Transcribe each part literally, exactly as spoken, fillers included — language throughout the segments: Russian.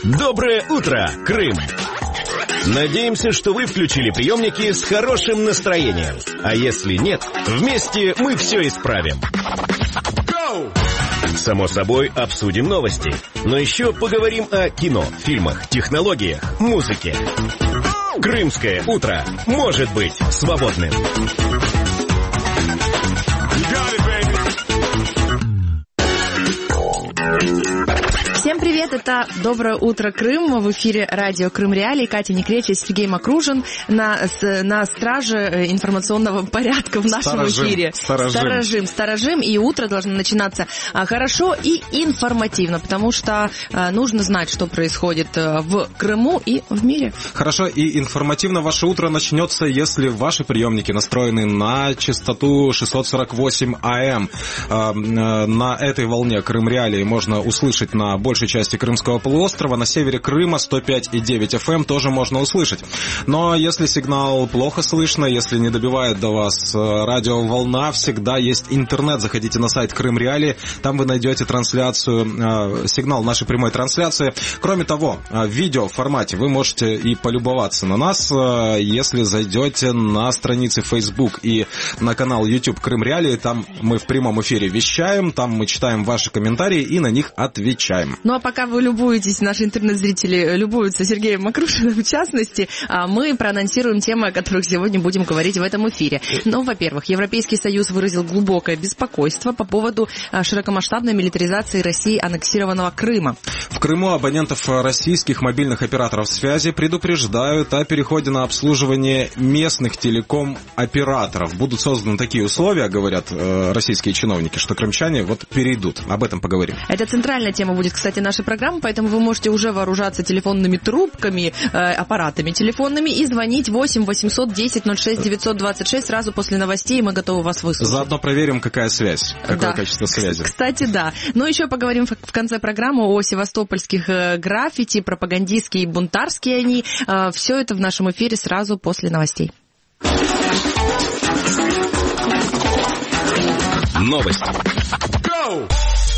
Доброе утро, Крым! Надеемся, что вы включили приемники с хорошим настроением. А если нет, вместе мы все исправим. Go! Само собой, обсудим новости. Но еще поговорим о кино, фильмах, технологиях, музыке. Крымское утро может быть свободным. Всем привет, это «Доброе утро, Крым». В эфире радио «Крым Реалии». Катя Некречь, Сергей Макружин на, на страже информационного порядка в нашем Старожим, эфире. Старожим. Старожим, Старожим. И утро должно начинаться хорошо и информативно, потому что нужно знать, что происходит в Крыму и в мире. Хорошо и информативно ваше утро начнется, если ваши приемники настроены на частоту шестьсот сорок восемь АМ. На этой волне «Крым Реалии» можно услышать на большей части Крымского полуострова. На севере Крыма сто пять и девять эф эм тоже можно услышать. Но если сигнал плохо слышно, если не добивает до вас радиоволна, всегда есть интернет. Заходите на сайт Крым Реалии, там вы найдете трансляцию, сигнал нашей прямой трансляции. Кроме того, в видеоформате вы можете и полюбоваться на нас, если зайдете на страницы Facebook и на канал YouTube Крым Реалии. Там мы в прямом эфире вещаем, там мы читаем ваши комментарии и на них отвечаем. Ну а пока вы любуетесь, наши интернет-зрители любуются Сергеем Макрушиным в частности, мы проанонсируем темы, о которых сегодня будем говорить в этом эфире. Ну, во-первых, Европейский Союз выразил глубокое беспокойство по поводу широкомасштабной милитаризации России аннексированного Крыма. В Крыму абонентов российских мобильных операторов связи предупреждают о переходе на обслуживание местных телеком-операторов. Будут созданы такие условия, говорят российские чиновники, что крымчане вот перейдут. Об этом поговорим. Это центральная тема будет, кстати, нашей программы, поэтому вы можете уже вооружаться телефонными трубками, э, аппаратами телефонными и звонить восемь восемьсот десять ноль шесть девятьсот двадцать шесть сразу после новостей, и мы готовы вас выслушать. Заодно проверим, какая связь, какое да. качество связи. Кстати, да. Ну, еще поговорим в конце программы о севастопольских э, граффити, пропагандистские и бунтарские они. Э, все это в нашем эфире сразу после новостей. Новости. Go!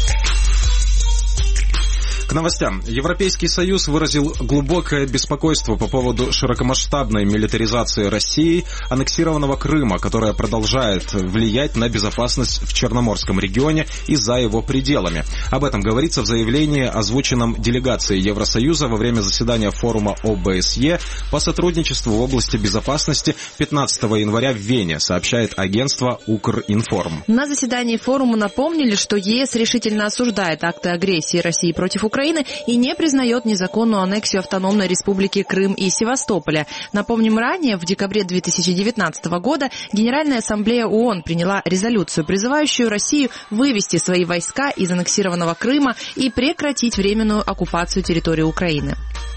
К новостям. Европейский Союз выразил глубокое беспокойство по поводу широкомасштабной милитаризации России аннексированного Крыма, которая продолжает влиять на безопасность в Черноморском регионе и за его пределами. Об этом говорится в заявлении, озвученном делегацией Евросоюза во время заседания форума о бэ эс е по сотрудничеству в области безопасности пятнадцатого января в Вене, сообщает агентство Укринформ. На заседании форума напомнили, что ЕС решительно осуждает акты агрессии России против Украины и не признает незаконную аннексию автономной республики Крым и Севастополя. Напомним, ранее, в декабре две тысячи девятнадцатого года, Генеральная ассамблея ООН приняла резолюцию, призывающую Россию вывести свои войска из аннексированного Крыма и прекратить временную оккупацию территории Украины.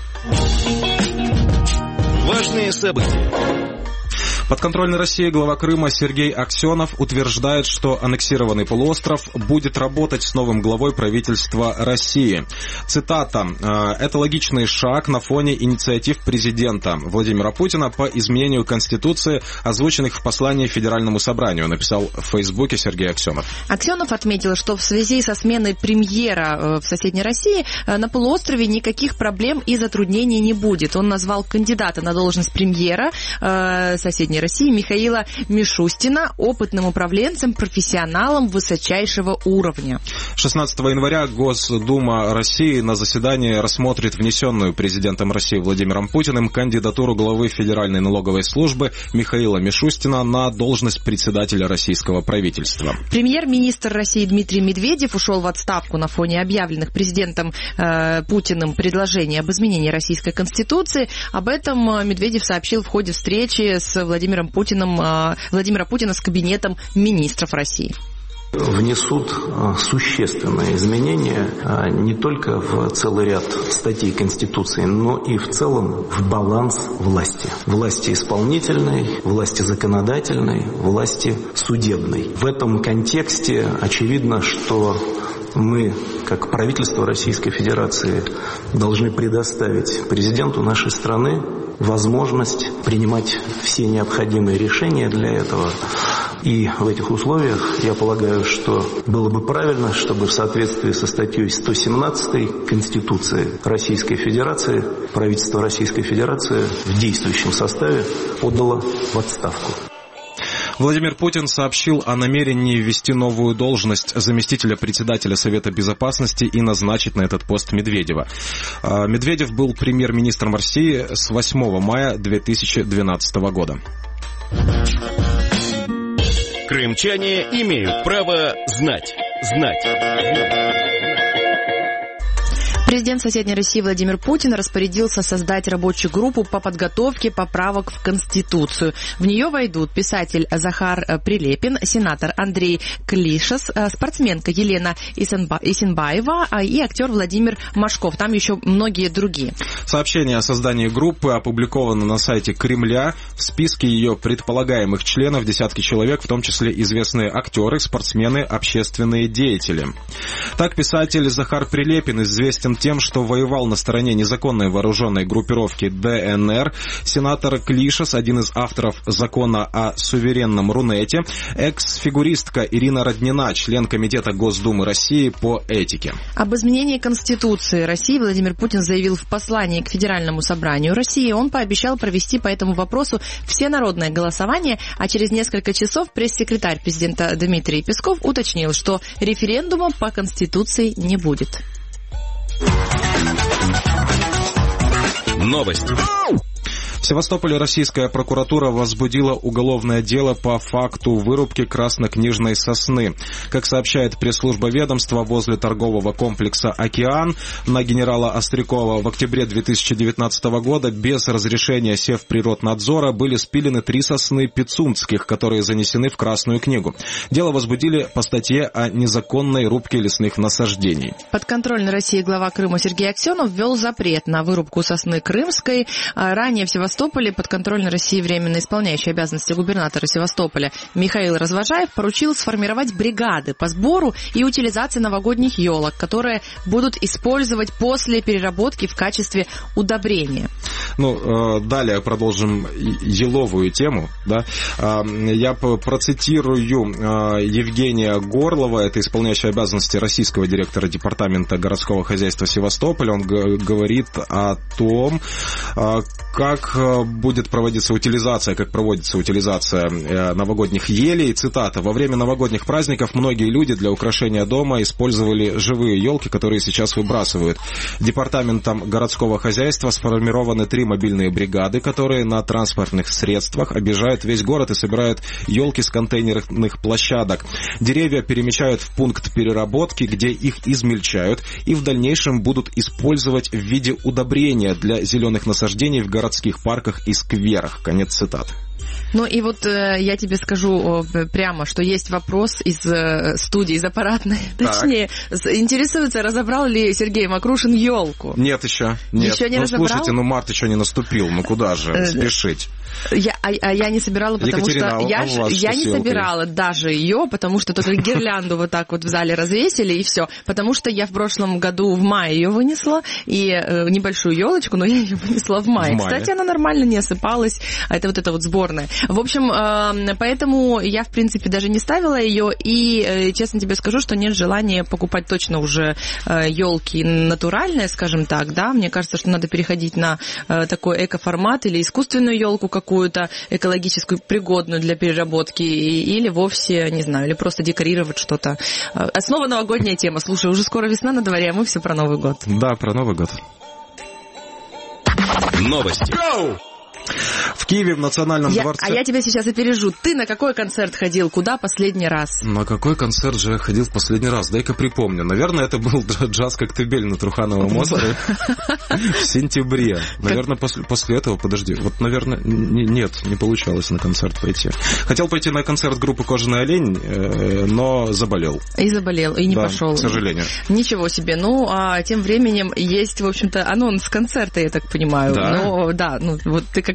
Важные события. Подконтрольный России глава Крыма Сергей Аксенов утверждает, что аннексированный полуостров будет работать с новым главой правительства России. Цитата. «Это логичный шаг на фоне инициатив президента Владимира Путина по изменению Конституции, озвученных в послании Федеральному собранию», написал в Фейсбуке Сергей Аксенов. Аксенов отметил, что в связи со сменой премьера в соседней России на полуострове никаких проблем и затруднений не будет. Он назвал кандидата на должность премьера соседней России Михаила Мишустина опытным управленцем, профессионалом высочайшего уровня. шестнадцатого января Госдума России на заседании рассмотрит внесенную президентом России Владимиром Путиным кандидатуру главы Федеральной налоговой службы Михаила Мишустина на должность председателя российского правительства. Премьер-министр России Дмитрий Медведев ушел в отставку на фоне объявленных президентом э, Путиным предложений об изменении российской конституции. Об этом Медведев сообщил в ходе встречи с Владимиром Путиным, Владимира Путина с кабинетом министров России. Внесут существенные изменения не только в целый ряд статей Конституции, но и в целом в баланс власти. Власти исполнительной, власти законодательной, власти судебной. В этом контексте очевидно, что мы, как правительство Российской Федерации, должны предоставить президенту нашей страны возможность принимать все необходимые решения для этого, И в этих условиях я полагаю, что было бы правильно, чтобы в соответствии со статьей сто семнадцатой Конституции Российской Федерации правительство Российской Федерации в действующем составе подало в отставку. Владимир Путин сообщил о намерении ввести новую должность заместителя председателя Совета Безопасности и назначить на этот пост Медведева. Медведев был премьер-министром России с восьмого мая две тысячи двенадцатого года. Крымчане имеют право знать. Знать. Знать. Президент соседней России Владимир Путин распорядился создать рабочую группу по подготовке поправок в Конституцию. В нее войдут писатель Захар Прилепин, сенатор Андрей Клишес, спортсменка Елена Исенбаева и актер Владимир Машков. Там еще многие другие. Сообщение о создании группы опубликовано на сайте Кремля. В списке ее предполагаемых членов десятки человек, в том числе известные актеры, спортсмены, общественные деятели. Так, писатель Захар Прилепин известен тем, что воевал на стороне незаконной вооруженной группировки ДНР. Сенатор Клишес, один из авторов закона о суверенном Рунете. Экс-фигуристка Ирина Роднина, член Комитета Госдумы России по этике. Об изменении Конституции России Владимир Путин заявил в послании к Федеральному собранию России. Он пообещал провести по этому вопросу всенародное голосование, а через несколько часов пресс-секретарь президента Дмитрий Песков уточнил, что референдума по Конституции не будет. Новости. В Севастополе российская прокуратура возбудила уголовное дело по факту вырубки краснокнижной сосны. Как сообщает пресс-служба ведомства, возле торгового комплекса «Океан» на генерала Острякова в октябре две тысячи девятнадцатого года без разрешения Севприроднадзора были спилены три сосны пицунских, которые занесены в Красную книгу. Дело возбудили по статье о незаконной рубке лесных насаждений. Подконтрольный России глава Крыма Сергей Аксенов ввел запрет на вырубку сосны крымской. Ранее в Севастополе Севастополе подконтрольной России временно исполняющий обязанности губернатора Севастополя Михаил Развожаев поручил сформировать бригады по сбору и утилизации новогодних елок, которые будут использовать после переработки в качестве удобрения. Ну, далее продолжим еловую тему. Да? Я процитирую Евгения Горлова, это исполняющий обязанности российского директора департамента городского хозяйства Севастополя. Он говорит о том, как будет проводиться утилизация, как проводится утилизация новогодних елей. Цитата. Во время новогодних праздников многие люди для украшения дома использовали живые елки, которые сейчас выбрасывают. Департаментом городского хозяйства сформированы три мобильные бригады, которые на транспортных средствах объезжают весь город и собирают елки с контейнерных площадок. Деревья перемещают в пункт переработки, где их измельчают и в дальнейшем будут использовать в виде удобрения для зеленых насаждений в городских парках и скверах. Конец цитаты. Ну и вот э, я тебе скажу э, прямо, что есть вопрос из э, студии, из аппаратной, так. Точнее, интересуется, разобрал ли Сергей Макрушин елку? Нет еще. Нет. Еще не ну, разобрал? Слушайте, ну март еще не наступил, ну куда же спешить? Я, а, а я не собирала, потому Екатерина, что я, а я не собирала даже ее, потому что только гирлянду вот так вот в зале развесили и все. Потому что я в прошлом году в мае ее вынесла, и э, небольшую елочку, но я ее вынесла в мае. в мае. Кстати, она нормально не осыпалась, это вот эта вот сборная. В общем, э, поэтому я, в принципе, даже не ставила ее, и, э, честно тебе скажу, что нет желания покупать точно уже э, елки натуральные, скажем так, да. Мне кажется, что надо переходить на э, такой эко-формат или искусственную елку какую-то, экологическую, пригодную для переработки, или вовсе, не знаю, или просто декорировать что-то. Снова новогодняя тема. Слушай, уже скоро весна на дворе, а мы все про Новый год. Да, про Новый год. Новости. Go! В Киеве в Национальном я, дворце... А я тебя сейчас опережу. Ты на какой концерт ходил? Куда последний раз? На какой концерт же я ходил в последний раз? Дай-ка припомню. Наверное, это был джаз-коктебель на Трухановом острове в сентябре. Наверное, после, после этого... Подожди. Вот, наверное... Не, нет, не получалось на концерт пойти. Хотел пойти на концерт группы «Кожаный олень», но заболел. И заболел, и не да, пошел. к сожалению. Ничего себе. Ну, а тем временем есть, в общем-то, анонс концерта, я так понимаю. Да? Ну, да, ну, вот ты как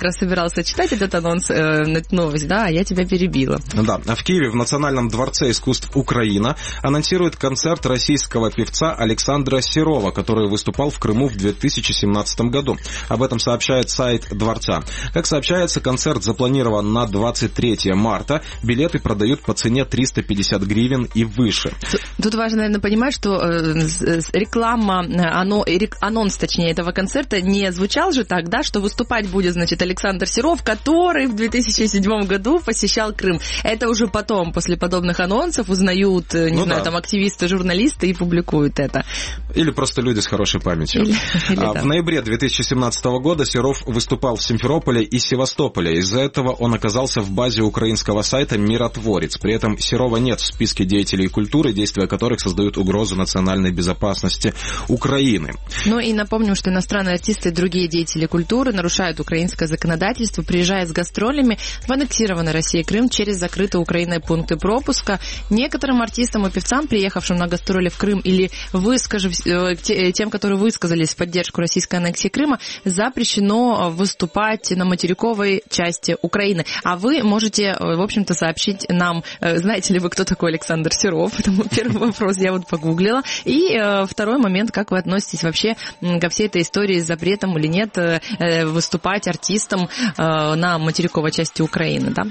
раз собирался читать этот анонс, э, эту новость, да, а я тебя перебила. Да, в Киеве в Национальном дворце искусств Украина анонсирует концерт российского певца Александра Серова, который выступал в Крыму в две тысячи семнадцатом году. Об этом сообщает сайт дворца. Как сообщается, концерт запланирован на двадцать третьего марта. Билеты продают по цене триста пятьдесят гривен и выше. Тут, тут важно, наверное, понимать, что э, реклама, оно, анонс, точнее, этого концерта не звучал же так, да, что выступать будет, значит, Александр Серов, который в две тысячи седьмом году посещал Крым. Это уже потом, после подобных анонсов, узнают, не ну знаю, да. там активисты, журналисты и публикуют это. Или просто люди с хорошей памятью. Или, или, а, да. В ноябре две тысячи семнадцатого года Серов выступал в Симферополе и Севастополе. Из-за этого он оказался в базе украинского сайта «Миротворец». При этом Серова нет в списке деятелей культуры, действия которых создают угрозу национальной безопасности Украины. Ну и напомним, что иностранные артисты и другие деятели культуры нарушают украинское законодательство, приезжая с гастролями в аннексированный Россией Крым через закрытые Украиной пункты пропуска. Некоторым артистам и певцам, приехавшим на гастроли в Крым или выскажив, тем, которые высказались в поддержку российской аннексии Крыма, запрещено выступать на материковой части Украины. А вы можете, в общем-то, сообщить нам, знаете ли вы, кто такой Александр Серов? Потому первый вопрос я вот погуглила. И второй момент, как вы относитесь вообще ко всей этой истории с запретом или нет выступать артистам на материковой части Украины, да?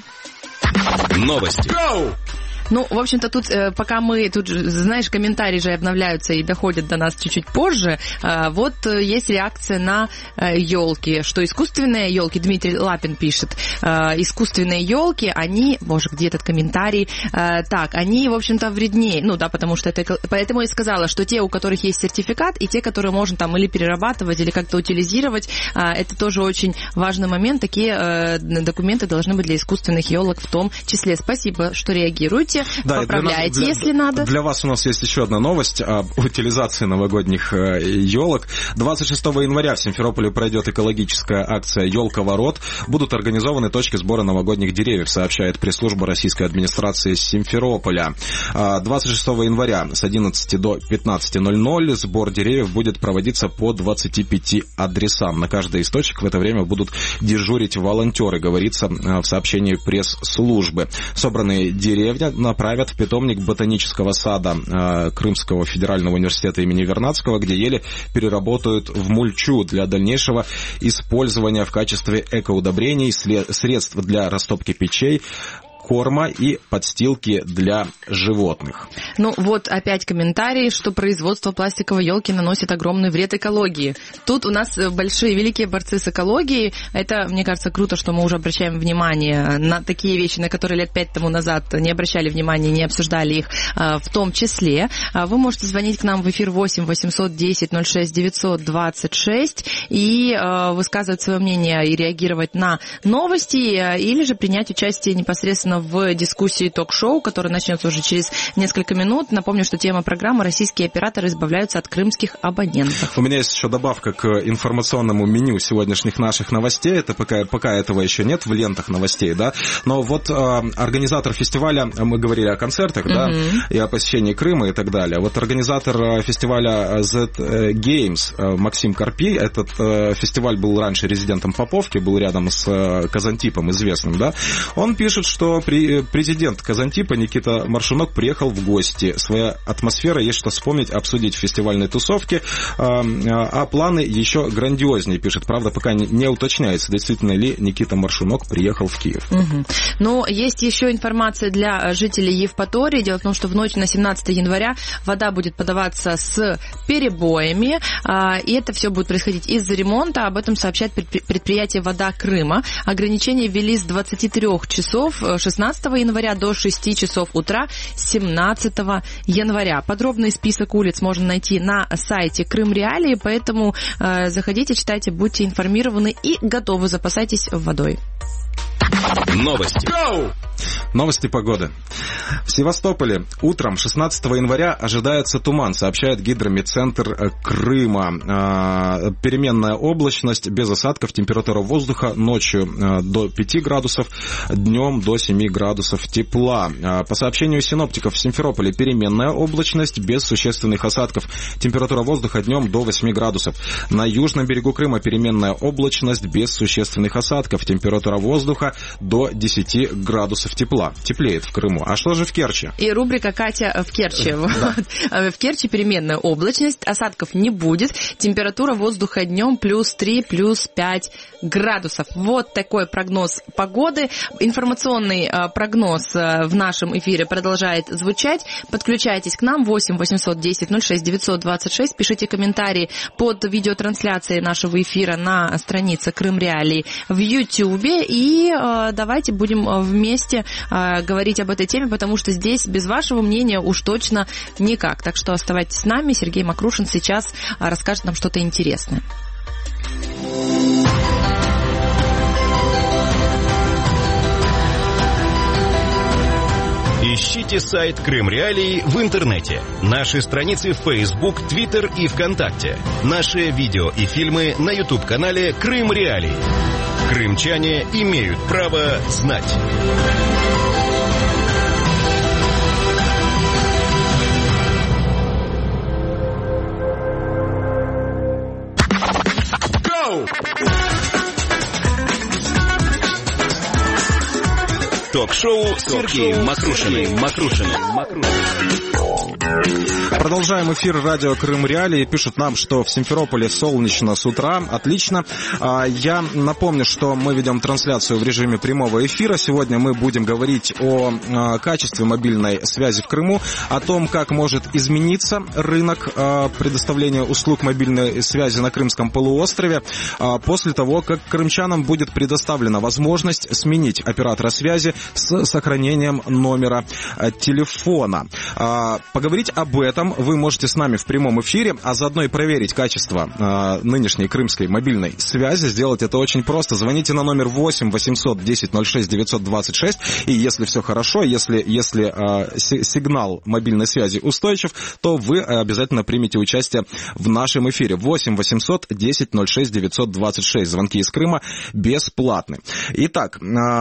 Новости. Ну, в общем-то, тут, пока мы, тут, знаешь, комментарии же обновляются и доходят до нас чуть-чуть позже, вот есть реакция на елки, что искусственные елки, Дмитрий Лапин пишет, искусственные елки, они, боже, где этот комментарий, так, они, в общем-то, вреднее, ну, да, потому что это, поэтому я сказала, что те, у которых есть сертификат, и те, которые можно там или перерабатывать, или как-то утилизировать, это тоже очень важный момент, такие документы должны быть для искусственных елок в том числе. Спасибо, что реагируете. Да, поправляйте, для, если надо. Для вас у нас есть еще одна новость об утилизации новогодних елок. двадцать шестого января в Симферополе пройдет экологическая акция «Елка-ворот». Будут организованы точки сбора новогодних деревьев, сообщает пресс-служба российской администрации Симферополя. двадцать шестого января с одиннадцати до пятнадцати ноль-ноль сбор деревьев будет проводиться по двадцати пяти адресам. На каждой из точек в это время будут дежурить волонтеры, говорится в сообщении пресс-службы. Собранные деревья направят в питомник ботанического сада э, Крымского федерального университета имени Вернадского, где ели переработают в мульчу для дальнейшего использования в качестве экоудобрений, средств для растопки печей, корма и подстилки для животных. Ну вот опять комментарий, что производство пластиковой елки наносит огромный вред экологии. Тут у нас большие, великие борцы с экологией. Это, мне кажется, круто, что мы уже обращаем внимание на такие вещи, на которые лет пять тому назад не обращали внимания, не обсуждали их в том числе. Вы можете звонить к нам в эфир восемь восемьсот десять ноль шесть девятьсот двадцать шесть и высказывать свое мнение и реагировать на новости, или же принять участие непосредственно в дискуссии ток-шоу, которая начнется уже через несколько минут. Напомню, что тема программы «Российские операторы избавляются от крымских абонентов». У меня есть еще добавка к информационному меню сегодняшних наших новостей. Это пока, пока этого еще нет в лентах новостей, да. Но вот э, организатор фестиваля, мы говорили о концертах, mm-hmm. да, и о посещении Крыма и так далее. Вот организатор фестиваля Z Games Максим Карпи, этот э, фестиваль был раньше резидентом Поповки, был рядом с э, Казантипом известным, да. Он пишет, что президент Казантипа Никита Маршунок приехал в гости. Своя атмосфера, есть что вспомнить, обсудить в фестивальной тусовке, а планы еще грандиознее, пишет. Правда, пока не уточняется, действительно ли Никита Маршунок приехал в Киев. Угу. Но есть еще информация для жителей Евпатории. Дело в том, что в ночь на семнадцатое января вода будет подаваться с перебоями, и это все будет происходить из-за ремонта. Об этом сообщает предприятие «Вода Крыма». Ограничения ввели с двадцати трёх часов шестнадцатого января до шести часов утра семнадцатого января. Подробный список улиц можно найти на сайте Крым Реалии, поэтому э, заходите, читайте, будьте информированы и готовы, запасайтесь водой. Новости. Новости погоды. В Севастополе утром шестнадцатого января ожидается туман, сообщает Гидрометцентр Крыма. Переменная облачность, без осадков, температура воздуха ночью до пяти градусов, днем до семи градусов тепла. По сообщению синоптиков, в Симферополе переменная облачность, без существенных осадков, температура воздуха днем до восьми градусов. На южном берегу Крыма переменная облачность, без существенных осадков, температура воздуха до десяти градусов тепла. Теплеет в Крыму. А что же в Керчи? И рубрика «Катя в Керчи». Да. В Керчи переменная облачность, осадков не будет, температура воздуха днем плюс три, плюс пять градусов. Вот такой прогноз погоды. Информационный прогноз в нашем эфире продолжает звучать. Подключайтесь к нам восемь восемьсот десять ноль шесть девятьсот двадцать шесть. Пишите комментарии под видеотрансляцией нашего эфира на странице Крым Реалии в Ютьюбе. И э, давайте будем вместе э, говорить об этой теме, потому что здесь без вашего мнения уж точно никак. Так что оставайтесь с нами. Сергей Макрушин сейчас э, расскажет нам что-то интересное. Ищите сайт Крым Реалии в интернете. Наши страницы в Facebook, Twitter и ВКонтакте. Наши видео и фильмы на YouTube-канале Крым Реалии. Крымчане имеют право знать. Ток-шоу с Сергеем Макрушиным. Макрушиным. Продолжаем эфир радио Крым Реалии. Пишут нам, что в Симферополе солнечно с утра. Отлично. Я напомню, что мы ведем трансляцию в режиме прямого эфира. Сегодня мы будем говорить о качестве мобильной связи в Крыму, о том, как может измениться рынок предоставления услуг мобильной связи на Крымском полуострове после того, как крымчанам будет предоставлена возможность сменить оператора связи с сохранением номера телефона. Поговорить об этом вы можете с нами в прямом эфире, а заодно и проверить качество нынешней крымской мобильной связи. Сделать это очень просто. Звоните на номер восемь восемьсот десять ноль шесть девятьсот двадцать шесть, и если все хорошо, если, если сигнал мобильной связи устойчив, то вы обязательно примете участие в нашем эфире. восемь восемьсот десять ноль шесть девятьсот двадцать шесть. Звонки из Крыма бесплатны. Итак,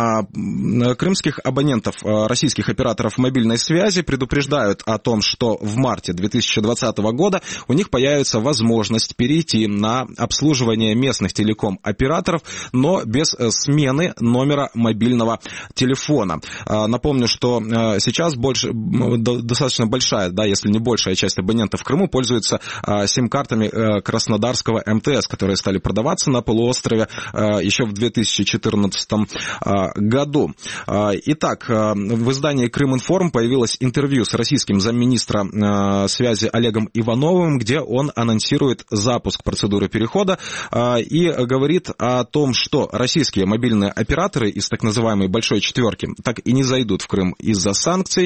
крымских абонентов российских операторов мобильной связи предупреждают о том, что в марте две тысячи двадцатого года у них появится возможность перейти на обслуживание местных телеком-операторов, но без смены номера мобильного телефона. Напомню, что сейчас больше, достаточно большая, да, если не большая часть абонентов в Крыму пользуется сим-картами краснодарского эм тэ эс, которые стали продаваться на полуострове еще в две тысячи четырнадцатом году. Итак, в издании Крыминформ появилось интервью с российским замминистра связи Олегом Ивановым, где он анонсирует запуск процедуры перехода и говорит о том, что российские мобильные операторы из так называемой «большой четверки» так и не зайдут в Крым из-за санкций.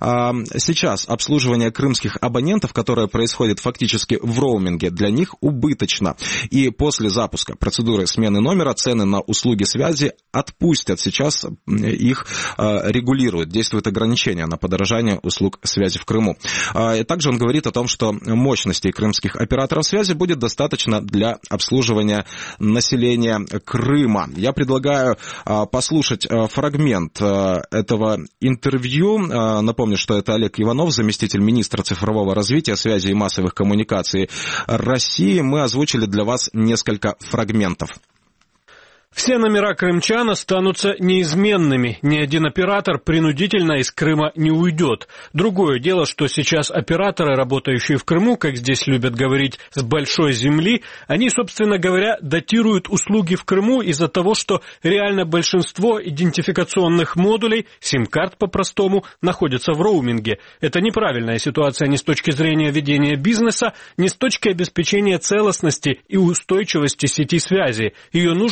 Сейчас обслуживание крымских абонентов, которое происходит фактически в роуминге, для них убыточно. И после запуска процедуры смены номера цены на услуги связи отпустят. Сейчас их регулируют, действуют ограничения на подорожание услуг связи в Крыму. И также он говорит о том, что мощностей крымских операторов связи будет достаточно для обслуживания населения Крыма. Я предлагаю послушать фрагмент этого интервью. Напомню, что это Олег Иванов, заместитель министра цифрового развития, связи и массовых коммуникаций России. Мы озвучили для вас несколько фрагментов. Все номера крымчан останутся неизменными. Ни один оператор принудительно из Крыма не уйдет. Другое дело, что сейчас операторы, работающие в Крыму, как здесь любят говорить, с большой земли, они, собственно говоря, датируют услуги в Крыму из-за того, что реально большинство идентификационных модулей, сим-карт по-простому, находятся в роуминге. Это неправильная ситуация ни с точки зрения ведения бизнеса, ни с точки обеспечения целостности и устойчивости сети связи. Ее нужно постепенно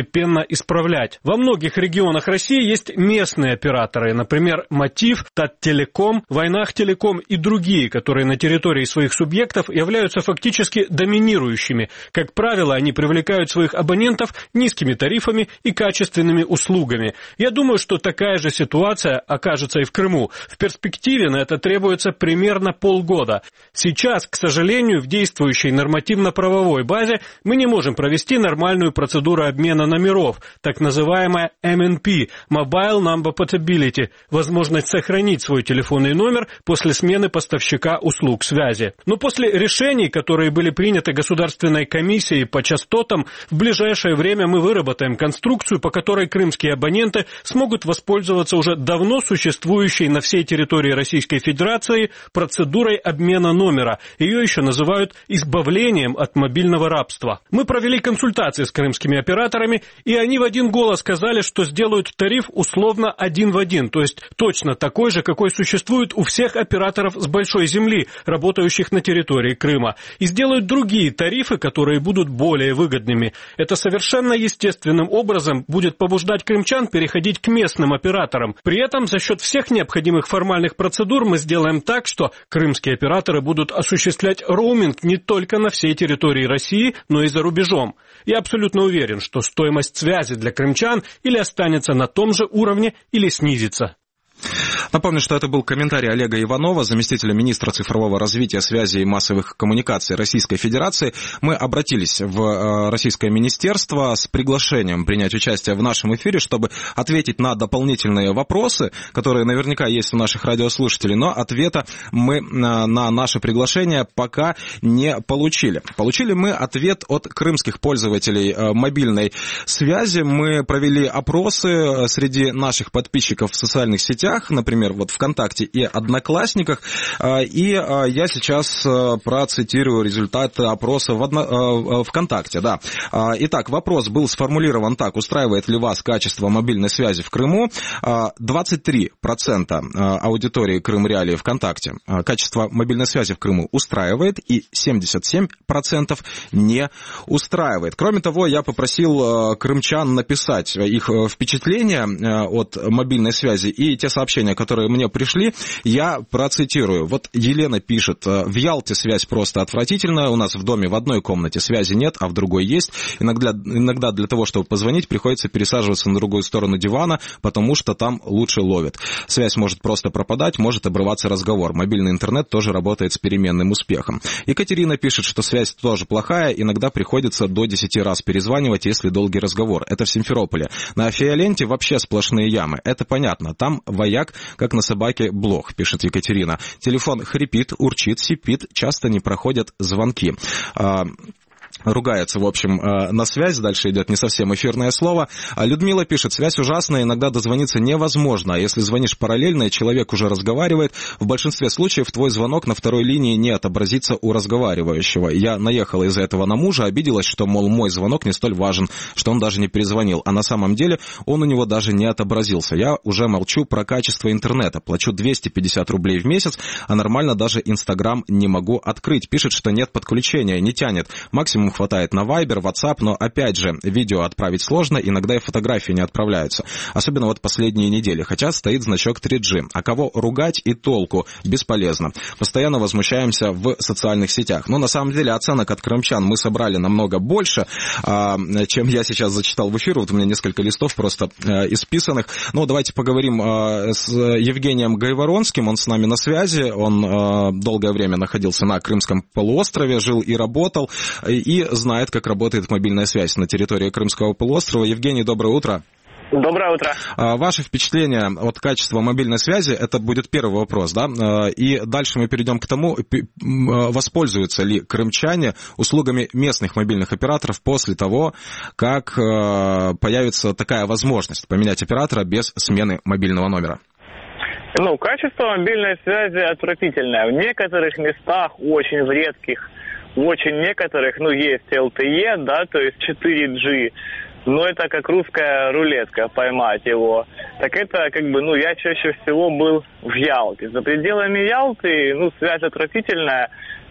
постепенно исправлять. Во многих регионах России есть местные операторы, например, Мотив, Таттелеком, Вайнахтелеком и другие, которые на территории своих субъектов являются фактически доминирующими. Как правило, они привлекают своих абонентов низкими тарифами и качественными услугами. Я думаю, что такая же ситуация окажется и в Крыму. В перспективе на это требуется примерно полгода. Сейчас, к сожалению, в действующей нормативно-правовой базе мы не можем провести нормальную процедуру обмена номеров, так называемая эм эн пи – Mobile Number Portability, возможность сохранить свой телефонный номер после смены поставщика услуг связи. Но после решений, которые были приняты Государственной комиссией по частотам, в ближайшее время мы выработаем конструкцию, по которой крымские абоненты смогут воспользоваться уже давно существующей на всей территории Российской Федерации процедурой обмена номера. Ее еще называют избавлением от мобильного рабства. Мы провели консультации с крымскими операторами, и они в один голос сказали, что сделают тариф условно один в один, то есть точно такой же, какой существует у всех операторов с большой земли, работающих на территории Крыма, и сделают другие тарифы, которые будут более выгодными. Это совершенно естественным образом будет побуждать крымчан переходить к местным операторам. При этом за счет всех необходимых формальных процедур мы сделаем так, что крымские операторы будут осуществлять роуминг не только на всей территории России, но и за рубежом. Я абсолютно уверен, что стоимость связи для крымчан или останется на том же уровне, или снизится. Напомню, что это был комментарий Олега Иванова, заместителя министра цифрового развития, связи и массовых коммуникаций Российской Федерации. Мы обратились в Российское министерство с приглашением принять участие в нашем эфире, чтобы ответить на дополнительные вопросы, которые наверняка есть у наших радиослушателей, но ответа мы на наше приглашение пока не получили. Получили мы ответ от крымских пользователей мобильной связи. Мы провели опросы среди наших подписчиков в социальных сетях, например, вот ВКонтакте и Одноклассниках, и я сейчас процитирую результаты опроса в одно... ВКонтакте. Да. Итак, вопрос был сформулирован так: устраивает ли вас качество мобильной связи в Крыму? двадцать три процента аудитории Крым Реалии ВКонтакте качество мобильной связи в Крыму устраивает, и семьдесят семь процентов не устраивает. Кроме того, я попросил крымчан написать их впечатления от мобильной связи, и те сообщения, которые мне пришли, я процитирую. Вот Елена пишет: в Ялте связь просто отвратительная, у нас в доме в одной комнате связи нет, а в другой есть. Иногда, иногда для того, чтобы позвонить, приходится пересаживаться на другую сторону дивана, потому что там лучше ловит. Связь может просто пропадать, может обрываться разговор. Мобильный интернет тоже работает с переменным успехом. Екатерина пишет, что связь тоже плохая, иногда приходится до десяти раз перезванивать, если долгий разговор. Это в Симферополе. На Фиоленте вообще сплошные ямы. Это понятно, там вояк, как на собаке блох, пишет Екатерина. Телефон хрипит, урчит, сипит, часто не проходят звонки. Ругается, в общем, на связь. Дальше идет не совсем эфирное слово. Людмила пишет: связь ужасная, иногда дозвониться невозможно. А если звонишь параллельно, и человек уже разговаривает, в большинстве случаев твой звонок на второй линии не отобразится у разговаривающего. Я наехала из-за этого на мужа, обиделась, что, мол, мой звонок не столь важен, что он даже не перезвонил. А на самом деле он у него даже не отобразился. Я уже молчу про качество интернета. Плачу двести пятьдесят рублей в месяц, а нормально даже Инстаграм не могу открыть. Пишет, что нет подключения, не тянет. Максимум хватает на Viber, WhatsApp, но, опять же, видео отправить сложно, иногда и фотографии не отправляются. Особенно вот последние недели, хотя стоит значок три джи. А кого ругать и толку? Бесполезно. Постоянно возмущаемся в социальных сетях. Но, на самом деле, оценок от крымчан мы собрали намного больше, чем я сейчас зачитал в эфир. Вот у меня несколько листов просто исписанных. Но давайте поговорим с Евгением Гайворонским. Он с нами на связи. Он долгое время находился на Крымском полуострове, жил и работал, и знает, как работает мобильная связь на территории Крымского полуострова. Евгений, доброе утро. Доброе утро. Ваши впечатления от качества мобильной связи, это будет первый вопрос, да? И дальше мы перейдем к тому, воспользуются ли крымчане услугами местных мобильных операторов после того, как появится такая возможность поменять оператора без смены мобильного номера. Ну, качество мобильной связи отвратительное. В некоторых местах, очень в редких, в очень некоторых, ну, есть эл тэ е, да, то есть четыре джи, но это как русская рулетка, поймать его. Так это, как бы, ну, я чаще всего был в Ялте. За пределами Ялты, ну, связь отвратительная.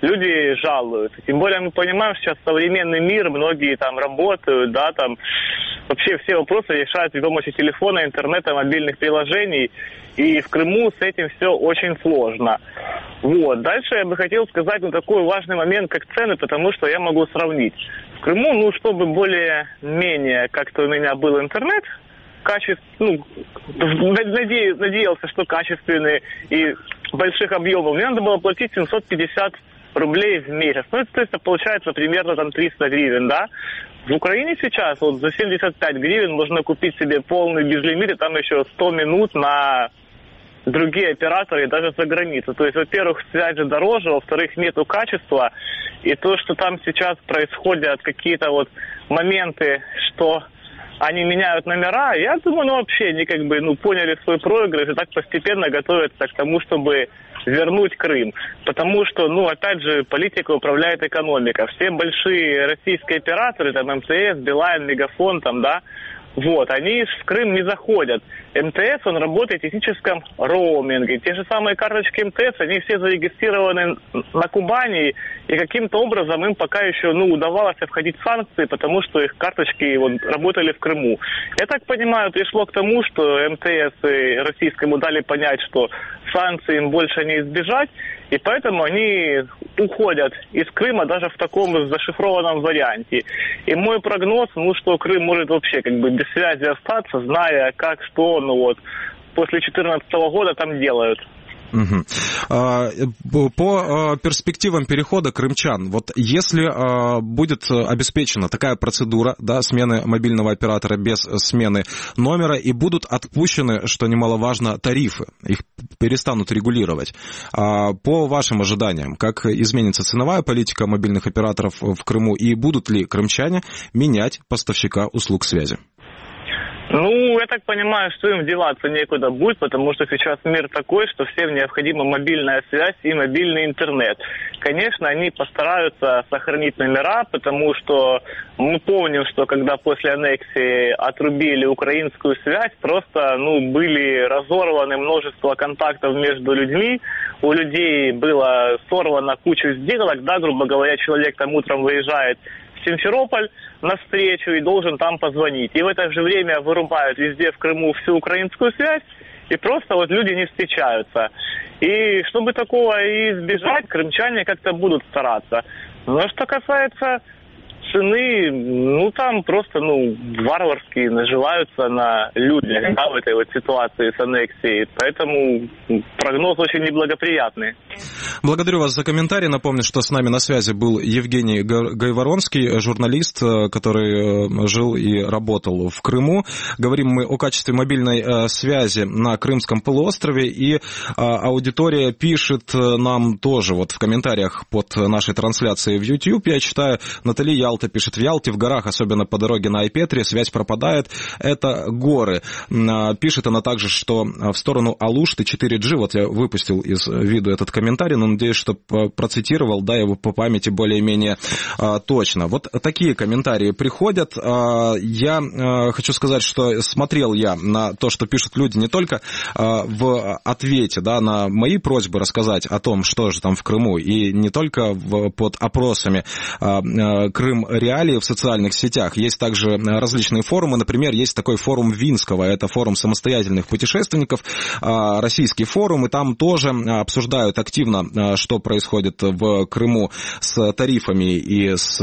люди жалуются. Тем более мы понимаем, что сейчас современный мир, многие там работают, да, там вообще все вопросы решают при помощи телефона, интернета, мобильных приложений. И в Крыму с этим все очень сложно. Вот. Дальше я бы хотел сказать, ну, такой важный момент, как цены, потому что я могу сравнить. В Крыму, ну, чтобы более-менее как-то у меня был интернет, качеств, ну, наде, надеялся, что качественный и больших объемов, мне надо было платить семьсот пятьдесят рублей в месяц. Ну, это, то есть, получается примерно там триста гривен, да? В Украине сейчас вот за семьдесят пять гривен можно купить себе полный безлимит, и там еще сто минут на другие операторы, даже за границу. То есть, во-первых, связь же дороже, во-вторых, нету качества. И то, что там сейчас происходят какие-то вот моменты, что они меняют номера, я думаю, ну вообще они как бы ну, поняли свой проигрыш и так постепенно готовятся к тому, чтобы вернуть Крым. Потому что, ну, опять же, политикой управляет экономика. Все большие российские операторы, там, эм тэ эс, Билайн, Мегафон, там, да, вот, они в Крым не заходят. эм тэ эс, он работает в техническом роуминге. Те же самые карточки эм тэ эс, они все зарегистрированы на Кубани, и каким-то образом им пока еще, ну, удавалось обходить санкции, потому что их карточки вот, работали в Крыму. Я так понимаю, пришло к тому, что эм тэ эс и российскому дали понять, что санкций им больше не избежать, и поэтому они уходят из Крыма даже в таком зашифрованном варианте. И мой прогноз, ну, что Крым может вообще как бы без связи остаться, зная, как, что, ну вот, после две тысячи четырнадцатого года там делают. Угу. По перспективам перехода крымчан, вот если будет обеспечена такая процедура, да, смены мобильного оператора без смены номера, и будут отпущены, что немаловажно, тарифы, их перестанут регулировать, по вашим ожиданиям, как изменится ценовая политика мобильных операторов в Крыму, и будут ли крымчане менять поставщика услуг связи? Ну, я так понимаю, что им деваться некуда будет, потому что сейчас мир такой, что всем необходима мобильная связь и мобильный интернет. Конечно, они постараются сохранить номера, потому что мы помним, что когда после аннексии отрубили украинскую связь, просто, ну, были разорваны множество контактов между людьми, у людей было сорвано кучу сделок, да, грубо говоря, человек там утром выезжает в Симферополь на встречу и должен там позвонить. И в это же время вырубают везде в Крыму всю украинскую связь, и просто вот люди не встречаются. И чтобы такого избежать, крымчане как-то будут стараться. Но что касается цены, ну там просто, ну, варварски наживаются на людях, да, в этой вот ситуации с аннексией. Поэтому прогноз очень неблагоприятный. Благодарю вас за комментарий. Напомню, что с нами на связи был Евгений Гайворонский, журналист, который жил и работал в Крыму. Говорим мы о качестве мобильной связи на Крымском полуострове, и аудитория пишет нам тоже вот в комментариях под нашей трансляцией в YouTube. Я читаю, Наталья Ялта пишет: в Ялте, в горах, особенно по дороге на Айпетре, связь пропадает, это горы. Пишет она также, что в сторону Алушты четыре джи, вот я выпустил из виду этот комментарий, но надеюсь, что процитировал, да, его по памяти более-менее а, точно. Вот такие комментарии приходят. А, я а, хочу сказать, что смотрел я на то, что пишут люди, не только а, в ответе, да, на мои просьбы рассказать о том, что же там в Крыму, и не только в, под опросами а, а, Крым реалии в социальных сетях. Есть также различные форумы. Например, есть такой форум Винского, это форум самостоятельных путешественников, а, российский форум, и там тоже обсуждают активно, что происходит в Крыму с тарифами и с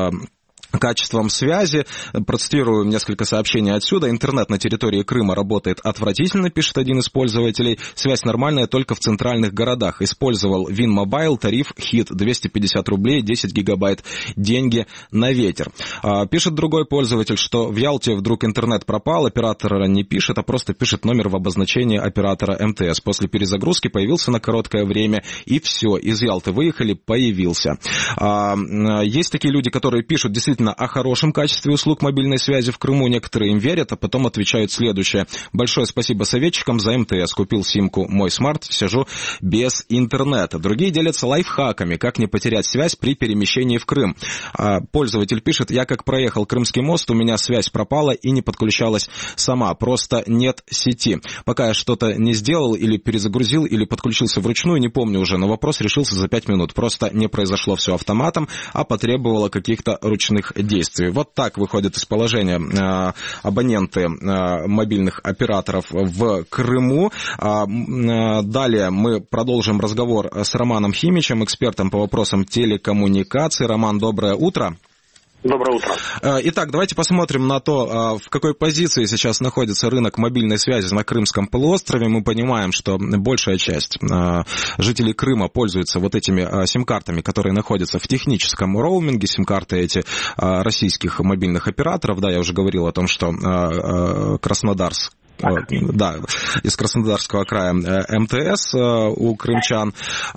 качеством связи. Процитирую несколько сообщений отсюда. Интернет на территории Крыма работает отвратительно, пишет один из пользователей. Связь нормальная только в центральных городах. Использовал Винмобайл, тариф хит двести пятьдесят рублей, десять гигабайт, деньги на ветер. А, пишет другой пользователь, что в Ялте вдруг интернет пропал, оператора не пишет, а просто пишет номер в обозначении оператора эм тэ эс. После перезагрузки появился на короткое время, и все, из Ялты выехали, появился. А, есть такие люди, которые пишут, действительно, действительно о хорошем качестве услуг мобильной связи в Крыму. Некоторые им верят, а потом отвечают следующее. Большое спасибо советчикам за МТС. Купил симку «Мой смарт», сижу без интернета. Другие делятся лайфхаками, как не потерять связь при перемещении в Крым. Пользователь пишет: я как проехал Крымский мост, у меня связь пропала и не подключалась сама. Просто нет сети. Пока я что-то не сделал или перезагрузил, или подключился вручную, не помню уже, но вопрос решился за пять минут. Просто не произошло все автоматом, а потребовало каких-то ручных действий. Вот так выходят из положения э, абоненты э, мобильных операторов в Крыму. А, э, далее мы продолжим разговор с Романом Химичем, экспертом по вопросам телекоммуникаций. Роман, доброе утро. Доброе утро. Итак, давайте посмотрим на то, в какой позиции сейчас находится рынок мобильной связи на Крымском полуострове. Мы понимаем, что большая часть жителей Крыма пользуются вот этими сим-картами, которые находятся в техническом роуминге. Сим-карты эти российских мобильных операторов. Да, я уже говорил о том, что Краснодарск, да, из Краснодарского края МТС у крымчан.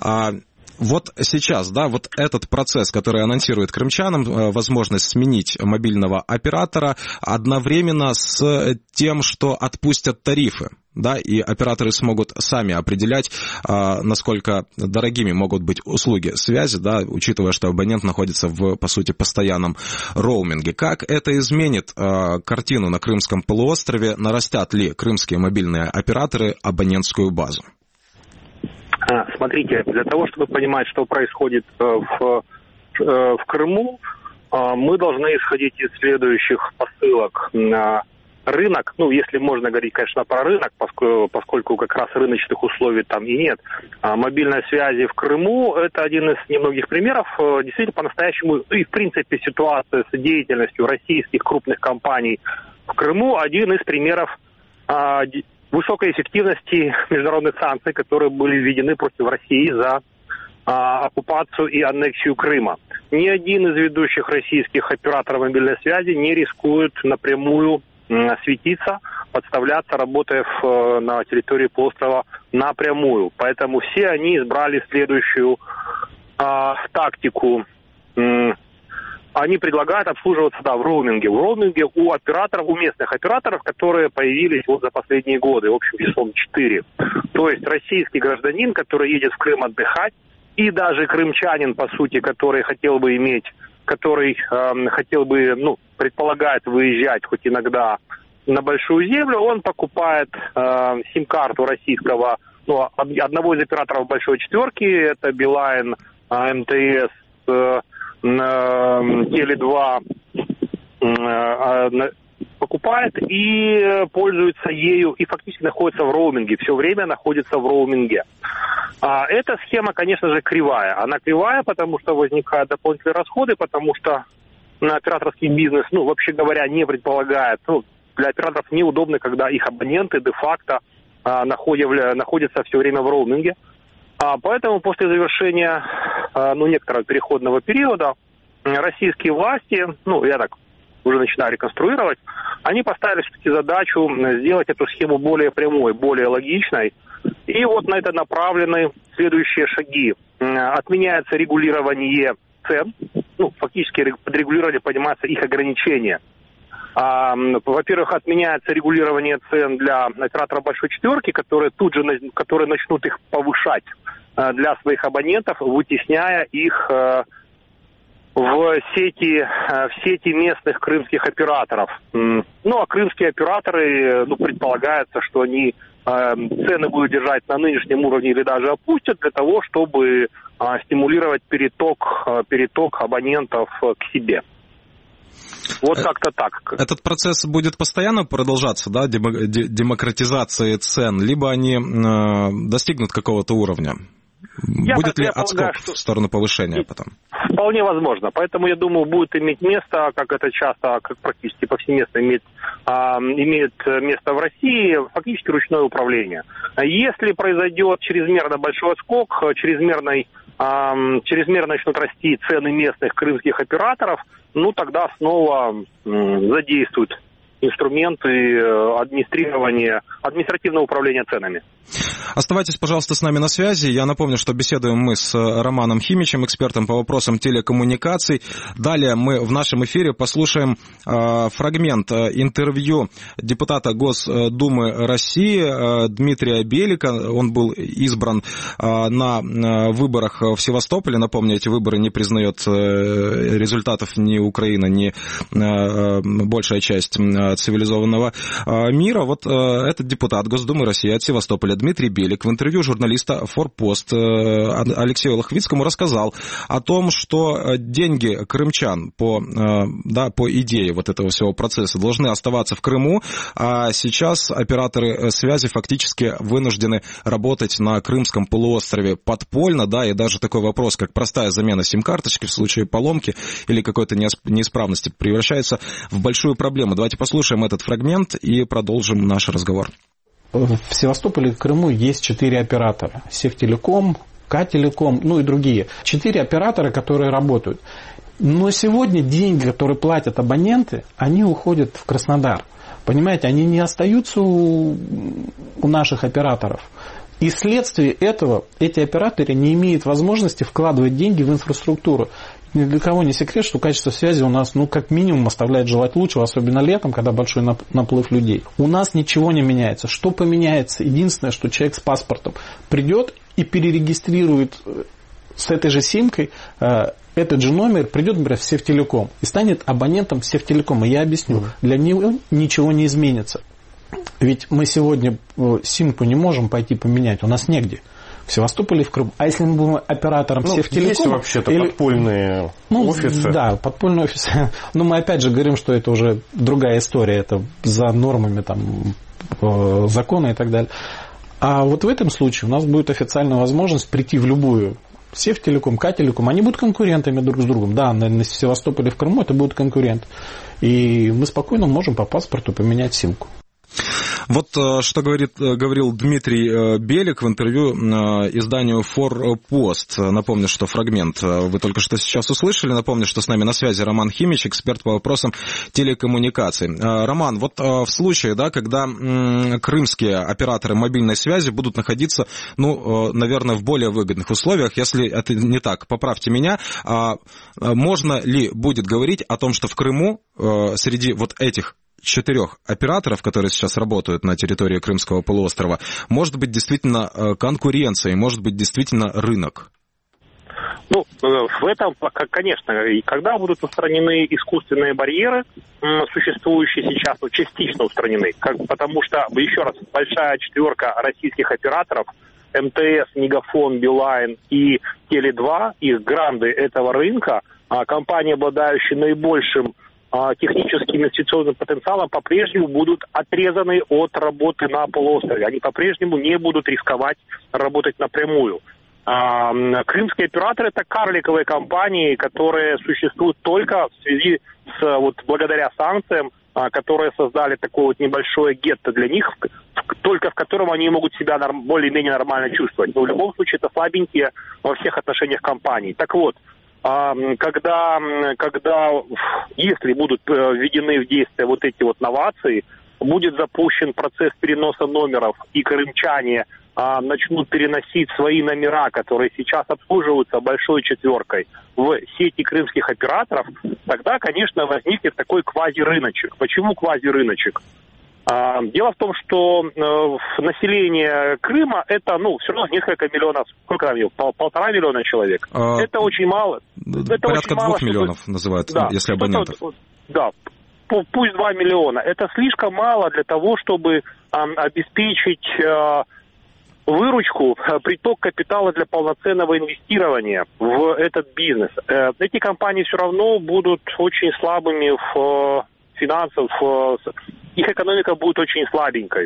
Вот сейчас, да, вот этот процесс, который анонсирует крымчанам, возможность сменить мобильного оператора одновременно с тем, что отпустят тарифы, да, и операторы смогут сами определять, насколько дорогими могут быть услуги связи, да, учитывая, что абонент находится в, по сути, постоянном роуминге. Как это изменит картину на Крымском полуострове? Нарастят ли крымские мобильные операторы абонентскую базу? Смотрите, для того, чтобы понимать, что происходит в, в Крыму, мы должны исходить из следующих посылок. Рынок, ну, если можно говорить, конечно, про рынок, поскольку, поскольку как раз рыночных условий там и нет, мобильной связи в Крыму – это один из немногих примеров. Действительно, по-настоящему, и в принципе ситуация с деятельностью российских крупных компаний в Крыму – один из примеров высокой эффективности международных санкций, которые были введены против России за а, оккупацию и аннексию Крыма. Ни один из ведущих российских операторов мобильной связи не рискует напрямую м, светиться, подставляться, работая в, на территории полуострова напрямую. Поэтому все они избрали следующую а, тактику. М, Они предлагают обслуживаться, да, в роуминге. В роуминге у операторов, у местных операторов, которые появились вот за последние годы, в общем числом четыре. То есть российский гражданин, который едет в Крым отдыхать, и даже крымчанин, по сути, который хотел бы иметь, который э, хотел бы, ну, предполагает выезжать хоть иногда на большую землю, он покупает э, сим-карту российского, ну, одного из операторов большой четверки, это Билайн, э, МТС, э, Теле два, покупает и пользуется ею, и фактически находится в роуминге, все время находится в роуминге. А эта схема, конечно же, кривая. Она кривая, потому что возникают дополнительные расходы, потому что операторский бизнес, ну, вообще говоря, не предполагает, ну, для операторов неудобно, когда их абоненты де-факто а, находят, находятся все время в роуминге. А поэтому после завершения а, ну, некоторого переходного периода российские власти, ну, я так уже начинаю реконструировать, они поставили все-таки задачу сделать эту схему более прямой, более логичной. И вот на это направлены следующие шаги. Отменяется регулирование цен, ну, фактически под регулированием понимается их ограничения. А, во-первых, отменяется регулирование цен для операторов большой четверки, которые тут же которые начнут их повышать а, для своих абонентов, вытесняя их а, в сети, а, в сети местных крымских операторов. Ну, а крымские операторы, ну, предполагается, что они а, цены будут держать на нынешнем уровне или даже опустят для того, чтобы а, стимулировать переток, а, переток абонентов к себе. Вот как-то так. Этот процесс будет постоянно продолжаться, да, демократизации цен, либо они э, достигнут какого-то уровня? Я будет так, ли отскок полагаю, что... в сторону повышения потом? Вполне возможно. Поэтому, я думаю, будет иметь место, как это часто, как практически повсеместно имеет, а, имеет место в России, фактически ручное управление. Если произойдет чрезмерно большой отскок, чрезмерный, а, чрезмерно начнут расти цены местных крымских операторов, ну, тогда снова м, задействуют инструменты администрирования, административного управления ценами. Оставайтесь, пожалуйста, с нами на связи. Я напомню, что беседуем мы с Романом Химичем, экспертом по вопросам телекоммуникаций. Далее мы в нашем эфире послушаем э, фрагмент интервью депутата Госдумы России э, Дмитрия Белика. Он был избран э, на э, выборах в Севастополе. Напомню, эти выборы не признает э, результатов ни Украина, ни э, большая часть э, цивилизованного э, мира. Вот э, этот депутат Госдумы России от Севастополя Дмитрий Белик в интервью журналиста «Форпост» Алексею Лохвицкому рассказал о том, что деньги крымчан по, да, по идее вот этого всего процесса должны оставаться в Крыму, а сейчас операторы связи фактически вынуждены работать на Крымском полуострове подпольно, да, и даже такой вопрос, как простая замена сим-карточки в случае поломки или какой-то неисправности превращается в большую проблему. Давайте послушаем этот фрагмент и продолжим наш разговор. В Севастополе и Крыму есть четыре оператора. Севтелеком, К-телеком, ну и другие. Четыре оператора, которые работают. Но сегодня деньги, которые платят абоненты, они уходят в Краснодар. Понимаете, они не остаются у, у наших операторов. И вследствие этого эти операторы не имеют возможности вкладывать деньги в инфраструктуру. Ни для кого не секрет, что качество связи у нас, ну, как минимум, оставляет желать лучшего, особенно летом, когда большой наплыв людей. У нас ничего не меняется. Что поменяется? Единственное, что человек с паспортом придет и перерегистрирует с этой же симкой э, этот же номер, придет, например, в Севтелеком и станет абонентом Севтелекома. Я объясню, для него ничего не изменится. Ведь мы сегодня симку не можем пойти поменять, у нас негде. В Севастополе и в Крыму. А если мы будем оператором ну, Севтелекома... Есть вообще-то или... подпольные ну, офисы? Да, подпольные офисы. Но мы опять же говорим, что это уже другая история. Это за нормами там, закона и так далее. А вот в этом случае у нас будет официальная возможность прийти в любую Севтелеком, К-телеком. Они будут конкурентами друг с другом. Да, на Севастополе и в Крыму это будут конкуренты. И мы спокойно можем по паспорту поменять симку. Вот что говорит, говорил Дмитрий Белик в интервью изданию «Форпост». Напомню, что фрагмент вы только что сейчас услышали. Напомню, что с нами на связи Роман Химич, эксперт по вопросам телекоммуникаций. Роман, вот в случае, да, когда крымские операторы мобильной связи будут находиться, ну, наверное, в более выгодных условиях, если это не так, поправьте меня, можно ли будет говорить о том, что в Крыму среди вот этих четырех операторов, которые сейчас работают на территории Крымского полуострова, может быть действительно конкуренция, и может быть действительно рынок? Ну, в этом, конечно, и когда будут устранены искусственные барьеры, существующие сейчас, ну, частично устранены, как, потому что, еще раз, большая четверка российских операторов, МТС, Мегафон, Билайн и Теле два, их гранды этого рынка, компании, обладающие наибольшим техническим инвестиционным потенциалом, по-прежнему будут отрезаны от работы на полуострове. Они по-прежнему не будут рисковать работать напрямую. Крымские операторы — это карликовые компании, которые существуют только в связи с, вот, благодаря санкциям, которые создали такое вот небольшое гетто для них, только в котором они могут себя более-менее нормально чувствовать. Но в любом случае это слабенькие во всех отношениях компаний. Так вот, Когда, когда, если будут введены в действие вот эти вот новации, будет запущен процесс переноса номеров, и крымчане а, начнут переносить свои номера, которые сейчас обслуживаются большой четверкой, в сети крымских операторов, тогда, конечно, возникнет такой квазирыночек. Почему квазирыночек? Дело в том, что э, население Крыма это, ну, все равно несколько миллионов, сколько там, пол, полтора миллиона человек. А, это очень мало. Это порядка очень мало, двух миллионов чтобы... называют, да, если абонентов. Да, пусть два миллиона. Это слишком мало для того, чтобы э, обеспечить э, выручку, э, приток капитала для полноценного инвестирования в этот бизнес. Э, эти компании все равно будут очень слабыми в э, финансах, в их экономика будет очень слабенькой.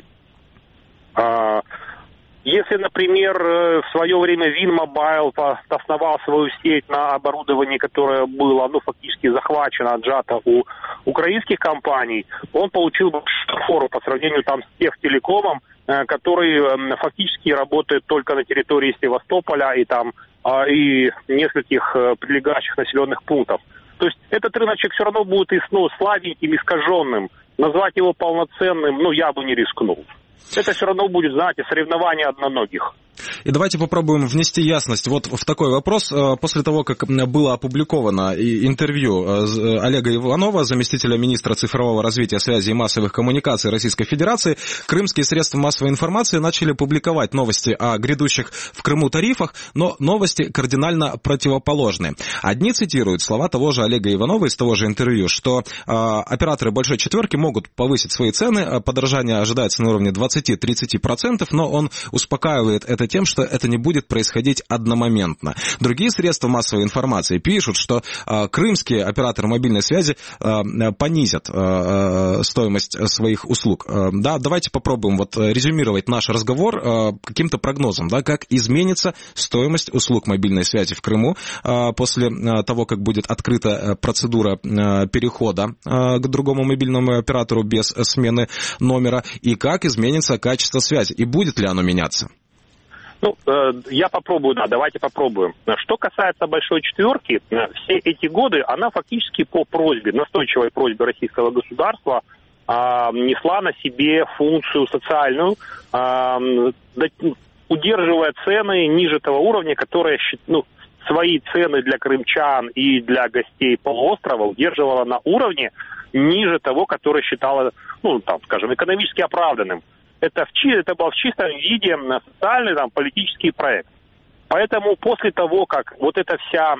Если, например, в свое время Винмобайл основал свою сеть на оборудовании, которое было, ну, фактически захвачено, отжато у украинских компаний, он получил большую фору по сравнению там с Севтелекомом, который фактически работает только на территории Севастополя и там и нескольких прилегающих населенных пунктов. То есть этот рыночек все равно будет ну, слабеньким, искаженным. Назвать его полноценным, ну, я бы не рискнул. Это все равно будет, знаете, соревнование одноногих. И давайте попробуем внести ясность вот в такой вопрос. После того, как было опубликовано интервью Олега Иванова, заместителя министра цифрового развития, связи и массовых коммуникаций Российской Федерации, крымские средства массовой информации начали публиковать новости о грядущих в Крыму тарифах, но новости кардинально противоположные. Одни цитируют слова того же Олега Иванова из того же интервью, что э, операторы большой четверки могут повысить свои цены, подорожание ожидается на уровне двадцать-тридцать процентов, но он успокаивает это тем, что это не будет происходить одномоментно. Другие средства массовой информации пишут, что э, крымские операторы мобильной связи э, понизят э, стоимость своих услуг. Э, да, давайте попробуем вот резюмировать наш разговор э, каким-то прогнозом, да, как изменится стоимость услуг мобильной связи в Крыму э, после э, того, как будет открыта процедура э, перехода э, к другому мобильному оператору без смены номера, и как изменится качество связи, и будет ли оно меняться? Ну, э, я попробую, да, давайте попробуем. Что касается большой четверки, все эти годы она фактически по просьбе, настойчивой просьбе российского государства э, несла на себе функцию социальную, э, удерживая цены ниже того уровня, которые, ну, свои цены для крымчан и для гостей полуострова удерживала на уровне ниже того, который считала, ну, там, скажем, экономически оправданным. Это, в, это был в чистом виде социальный, там, политический проект. Поэтому после того, как вот эта вся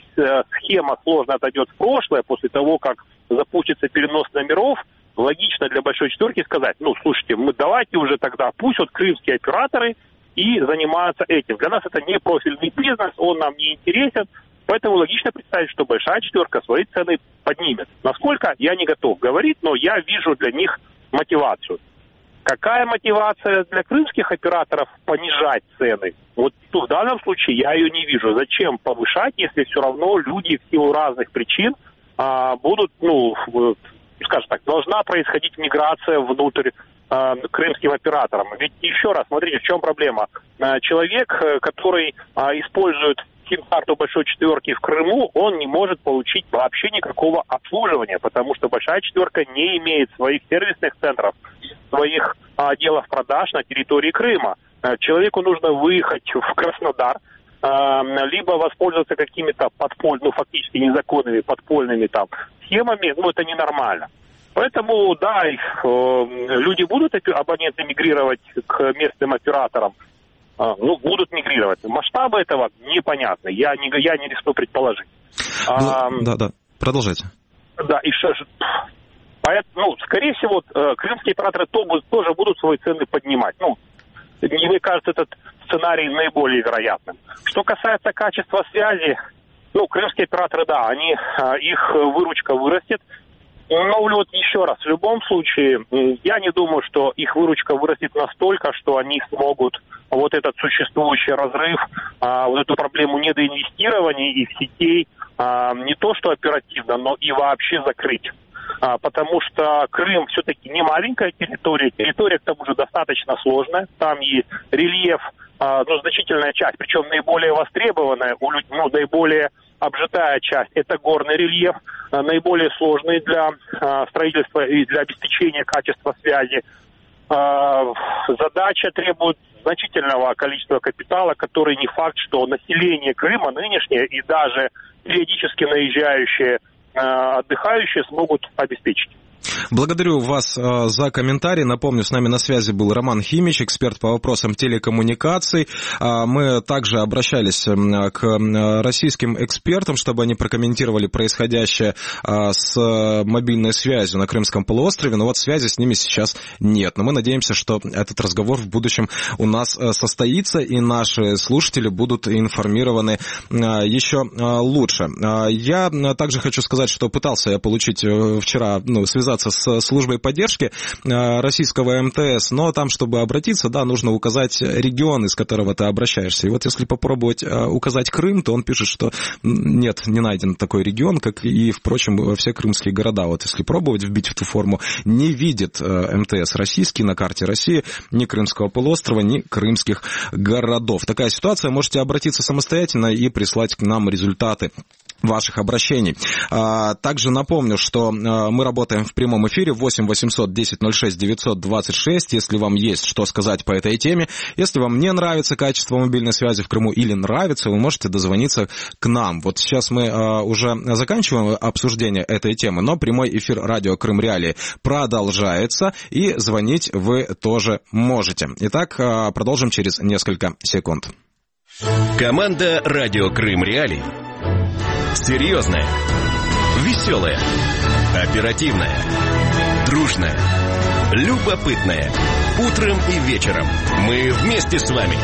схема сложно отойдет в прошлое, после того, как запустится перенос номеров, логично для большой четверки сказать, ну, слушайте, мы давайте уже тогда, пусть вот крымские операторы и занимаются этим. Для нас это не профильный бизнес, он нам не интересен, поэтому логично представить, что большая четверка свои цены поднимет. Насколько, я не готов говорить, но я вижу для них мотивацию. Какая мотивация для крымских операторов понижать цены? Вот в данном случае я ее не вижу. Зачем повышать, если все равно люди в силу разных причин а, будут, ну, скажем так, должна происходить миграция внутрь а, крымским операторам. Ведь еще раз, смотрите, в чем проблема. А, человек, который а, использует сим-карту большой четверки в Крыму, он не может получить вообще никакого обслуживания, потому что большая четверка не имеет своих сервисных центров, своих а, отделов продаж на территории Крыма. А, человеку нужно выехать в Краснодар, а, либо воспользоваться какими-то подпольными, ну, фактически незаконными подпольными там схемами, ну, это ненормально. Поэтому, да, их, э, люди будут, абоненты, мигрировать к местным операторам, а, ну, будут мигрировать. Масштабы этого непонятны, я не, я не рискну предположить. Ну, а, да, да, продолжайте. Да, и что же... Поэтому, ну, скорее всего, крымские операторы тоже будут свои цены поднимать. Ну, мне кажется, этот сценарий наиболее вероятным. Что касается качества связи, ну, крымские операторы, да, они, их выручка вырастет. Но вот еще раз, в любом случае, я не думаю, что их выручка вырастет настолько, что они смогут вот этот существующий разрыв, вот эту проблему недоинвестирования их сетей не то что оперативно, но и вообще закрыть. А, потому что Крым все-таки не маленькая территория, территория к тому же достаточно сложная, там есть рельеф, а, ну, значительная часть, причем наиболее востребованная, у людей, ну, наиболее обжитая часть, это горный рельеф, а, наиболее сложный для а, строительства и для обеспечения качества связи. А, задача требует значительного количества капитала, который не факт, что население Крыма нынешнее и даже периодически наезжающие отдыхающие смогут обеспечить. Благодарю вас э, за комментарий. Напомню, с нами на связи был Роман Химич, эксперт по вопросам телекоммуникаций. Э, мы также обращались э, к российским экспертам, чтобы они прокомментировали происходящее э, с мобильной связью на Крымском полуострове. Но вот связи с ними сейчас нет. Но мы надеемся, что этот разговор в будущем у нас э, состоится, и наши слушатели будут информированы э, еще э, лучше. Э, я также хочу сказать, что пытался я получить э, вчера, ну, связаться с службой поддержки российского эм тэ эс, но там, чтобы обратиться, да, нужно указать регион, из которого ты обращаешься. И вот если попробовать указать Крым, то он пишет, что нет, не найден такой регион, как и, впрочем, все крымские города. Вот если пробовать вбить в ту форму, не видит эм тэ эс российский на карте России ни Крымского полуострова, ни крымских городов. Такая ситуация. Можете обратиться самостоятельно и прислать к нам результаты ваших обращений. Также напомню, что мы работаем в прямом эфире восемь восемьсот десять ноль шесть девятьсот двадцать шесть, если вам есть что сказать по этой теме. Если вам не нравится качество мобильной связи в Крыму или нравится, вы можете дозвониться к нам. Вот сейчас мы уже заканчиваем обсуждение этой темы, но прямой эфир радио Крым Реалии продолжается, и звонить вы тоже можете. Итак, продолжим через несколько секунд. Команда радио Крым Реалии. Серьезная, веселая, оперативная, дружная, любопытная. Утром и вечером мы вместе с вами.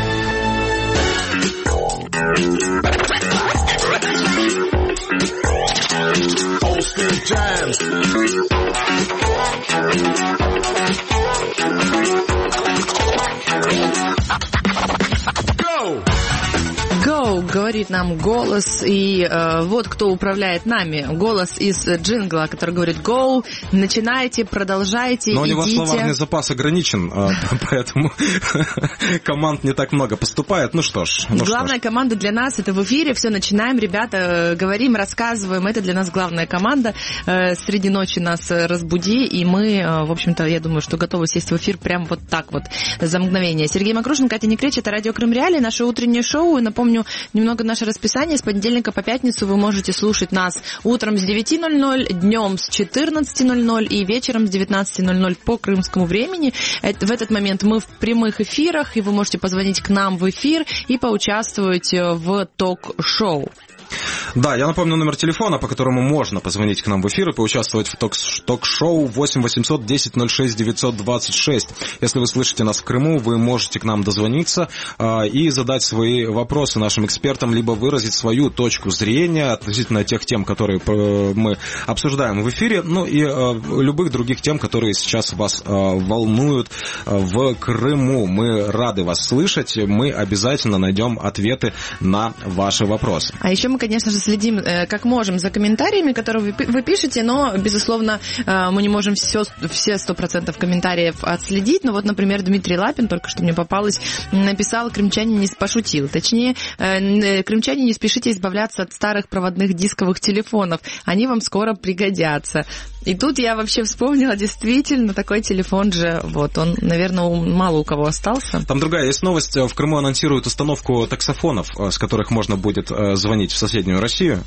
Go, говорит нам голос, и э, вот кто управляет нами. Голос из джингла, который говорит go, начинайте, продолжайте, но идите. Но у него словарный запас ограничен, поэтому команд не так много поступает. Ну что ж. Ну главная что ж. команда для нас — это в эфире. Все, начинаем, ребята, говорим, рассказываем. Это для нас главная команда. Среди ночи нас разбуди, и мы, в общем-то, я думаю, что готовы сесть в эфир прямо вот так вот за мгновение. Сергей Макрушин, Катя Некреч, это радио Крым Реалии, наше утреннее шоу. И напомню немного наше расписание. С понедельника по пятницу вы можете слушать нас утром с девяти ноль-ноль, днем с четырнадцати ноль-ноль и вечером с девятнадцати ноль-ноль по крымскому времени. В этот момент мы в прямых эфирах, и вы можете позвонить к нам в эфир и поучаствовать в ток-шоу. Да, я напомню номер телефона, по которому можно позвонить к нам в эфир и поучаствовать в ток-шоу восемь восемьсот десять ноль шесть девятьсот двадцать шесть. Если вы слышите нас в Крыму, вы можете к нам дозвониться э, и задать свои вопросы нашим экспертам, либо выразить свою точку зрения относительно тех тем, которые э, мы обсуждаем в эфире, ну и э, любых других тем, которые сейчас вас э, волнуют э, в Крыму. Мы рады вас слышать, мы обязательно найдем ответы на ваши вопросы. А еще мы, конечно же, следим как можем за комментариями, которые вы пишете, но, безусловно, мы не можем все, все сто процентов комментариев отследить. Но вот, например, Дмитрий Лапин, только что мне попалось, написал: крымчане не пошутил. Точнее, крымчане, не спешите избавляться от старых проводных дисковых телефонов. Они вам скоро пригодятся. И тут я вообще вспомнила, действительно, такой телефон же, вот, он, наверное, мало у кого остался. Там другая есть новость. В Крыму анонсируют установку таксофонов, с которых можно будет звонить в соседнюю Россию.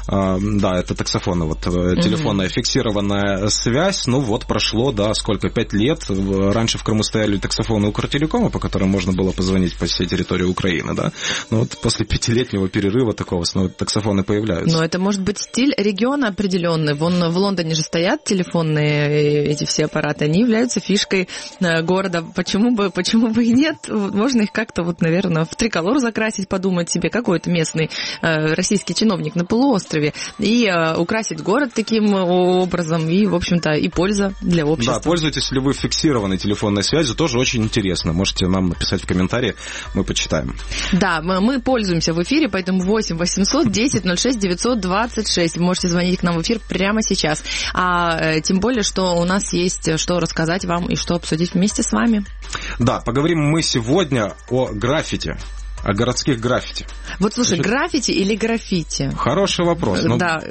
Да, это таксофоны, вот, телефонная mm-hmm. фиксированная связь. Ну вот, прошло, да, сколько, пять лет. Раньше в Крыму стояли таксофоны Укртелекома, по которым можно было позвонить по всей территории Украины, да. Но вот после пятилетнего перерыва такого снова таксофоны появляются. Но это может быть стиль региона определенный. Вон в Лондоне же стоят телефонные эти все аппараты, они являются фишкой города. Почему бы, почему бы и нет? Можно их как-то, вот, наверное, в триколор закрасить, подумать себе, какой-то местный э, российский чиновник на полуострове, и э, украсить город таким образом, и, в общем-то, и польза для общества. Да, пользуетесь ли вы фиксированной телефонной связью, тоже очень интересно. Можете нам написать в комментарии, мы почитаем. Да, мы, мы пользуемся в эфире, поэтому восемь восемьсот десять ноль шесть девятьсот двадцать шесть. Вы можете звонить к нам в эфир прямо сейчас. А тем более, что у нас есть что рассказать вам и что обсудить вместе с вами. Да, поговорим мы сегодня о граффити. О городских граффити. Вот слушай, Значит, граффити или граффити? Хороший вопрос. Но да.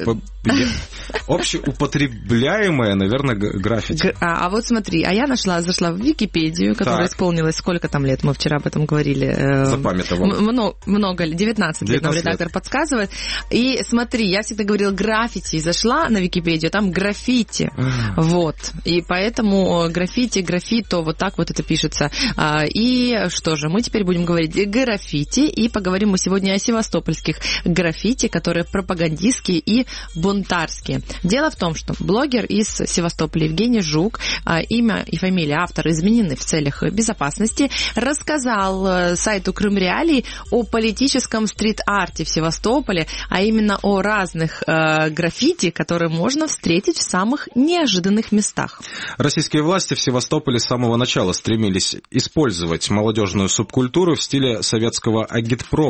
Общеупотребляемое, наверное, граффити. А, а вот смотри, а я нашла, зашла в Википедию, которая так. исполнилась сколько там лет, мы вчера об этом говорили. Запамятовал. Много, много лет, девятнадцать лет нам редактор лет. подсказывает. И смотри, я всегда говорила граффити, и зашла на Википедию, там граффити. Mm. Вот. И поэтому граффити, граффито, вот так вот это пишется. И что же, мы теперь будем говорить граффити. И поговорим мы сегодня о севастопольских граффити, которые пропагандистские и бунтарские. Дело в том, что блогер из Севастополя Евгений Жук, имя и фамилия автора изменены в целях безопасности, рассказал сайту Крым Реалии о политическом стрит-арте в Севастополе, а именно о разных э, граффити, которые можно встретить в самых неожиданных местах. Российские власти в Севастополе с самого начала стремились использовать молодежную субкультуру в стиле советского агитпропа, пишет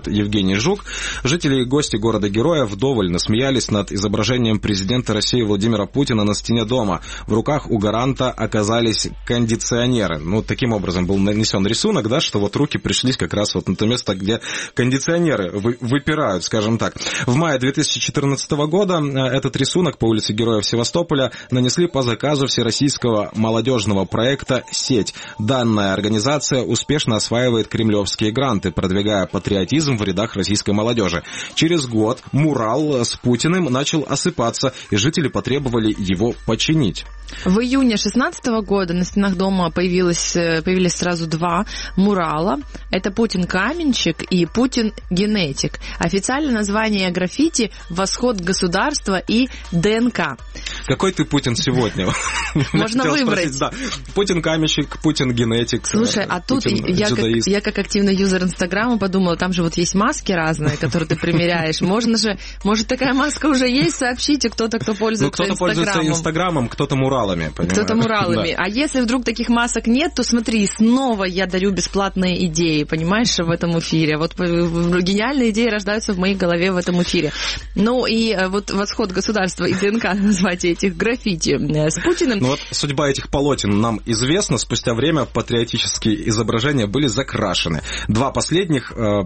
рассказывает Евгений Жук. Жители и гости города-героя вдоволь насмеялись над изображением президента России Владимира Путина на стене дома. В руках у гаранта оказались кондиционеры. Ну, таким образом был нанесен рисунок, да, что вот руки пришлись как раз вот на то место, где кондиционеры вы, выпирают, скажем так. В мае две тысячи четырнадцатого года этот рисунок по улице Героев Севастополя нанесли по заказу всероссийского молодежного проекта «Сеть». Данная организация успешно осваивает кремлевские гранты, продвигая патриотизм в рядах российской молодежи. Через год мурал с Путиным начал осыпаться, и жители потребовали его починить. В июне две тысячи шестнадцатого года на стенах дома появилось, появились сразу два мурала. Это «Путин-каменщик» и «Путин-генетик». Официальное название граффити «Восход государства» и «ДНК». Какой ты Путин сегодня? Можно выбрать. Да. Путин-каменщик, Путин-генетик. Слушай, а тут я как, я как активный юзер Инстаграма подумала, там же вот есть маски разные, которые ты примеряешь. Можно же, может, такая маска уже есть? Сообщите, кто-то, кто пользуется Инстаграмом. Кто-то пользуется Инстаграмом, кто-то муралами, понимаешь? Кто-то муралами. Да. А если вдруг таких масок нет, то смотри, снова я дарю бесплатные идеи, понимаешь, в этом эфире. Вот гениальные идеи рождаются в моей голове в этом эфире. Ну и вот «Восход государства» и ДНК назвать этих граффити с Путиным. Ну вот судьба этих полотен нам известна. Спустя время патриотические изображения были закрашены. Два последних э,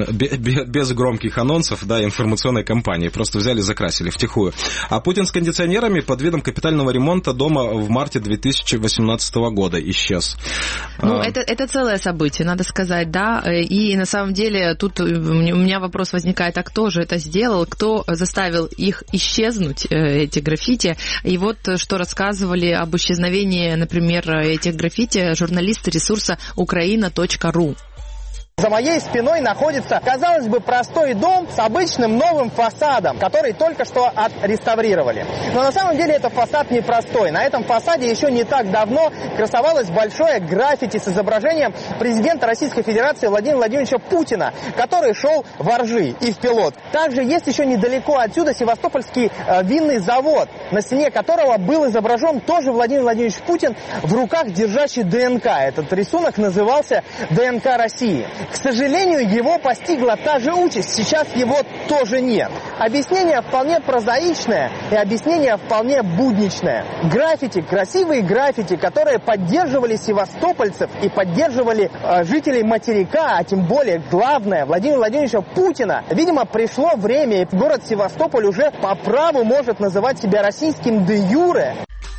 без громких анонсов, да, информационной кампании. Просто взяли и закрасили втихую. А Путин с кондиционерами под видом капитального ремонта дома в марте две тысячи восемнадцатого года исчез. Ну, а... это, это целое событие, надо сказать, да. И на самом деле тут у меня вопрос возникает, а кто же это сделал, кто заставил их исчезнуть, эти граффити. И вот что рассказывали об исчезновении, например, этих граффити журналисты ресурса украина точка ру. За моей спиной находится, казалось бы, простой дом с обычным новым фасадом, который только что отреставрировали. Но на самом деле это фасад непростой. На этом фасаде еще не так давно красовалось большое граффити с изображением президента Российской Федерации Владимира Владимировича Путина, который шел в Оржи и в Пилот. Также есть еще недалеко отсюда Севастопольский э, винный завод, на стене которого был изображен тоже Владимир Владимирович Путин в руках держащий ДНК. Этот рисунок назывался «ДНК России». К сожалению, его постигла та же участь, сейчас его тоже нет. Объяснение вполне прозаичное и объяснение вполне будничное. Граффити, красивые граффити, которые поддерживали севастопольцев и поддерживали э, жителей материка, а тем более, главное, Владимира Владимировича Путина. Видимо, пришло время, и город Севастополь уже по праву может называть себя российским де-юре.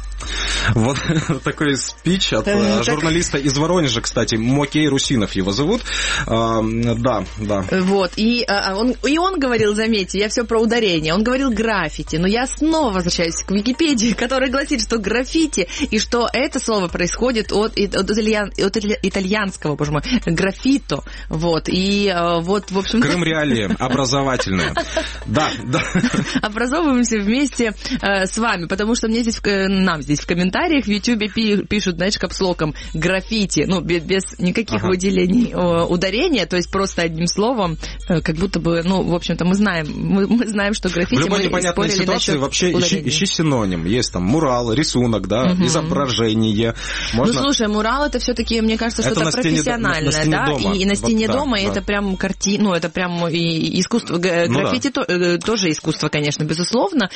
Вот такой спич от э, журналиста из Воронежа, кстати, Мокей Русинов его зовут. А, да, да. Вот, и, а, он, и он говорил, заметьте, я все про ударение, он говорил граффити, но я снова возвращаюсь к Википедии, которая гласит, что граффити, и что это слово происходит от, от, итальян, от итальянского, боже мой, граффито, вот, и вот, в общем... Крым реалии, образовательные. Да, да. Образовываемся вместе э, с вами, потому что мне здесь, нам здесь в комментариях в Ютубе пишут, знаешь, капслоком граффити, ну, без, без никаких ага. выделений о, ударения, то есть просто одним словом, как будто бы, ну, в общем-то, мы знаем, мы, мы знаем, что граффити... В любой непонятной ситуации вообще ищи, ищи синоним. Есть там мурал, рисунок, да, угу. изображение. Можно... Ну, слушай, мурал это все-таки, мне кажется, что это, это профессиональное, стене, на, на да, дома. И, и на стене вот, дома да, это да. прям картина, ну, это прям и искусство, граффити ну, да. то, тоже искусство, конечно, безусловно,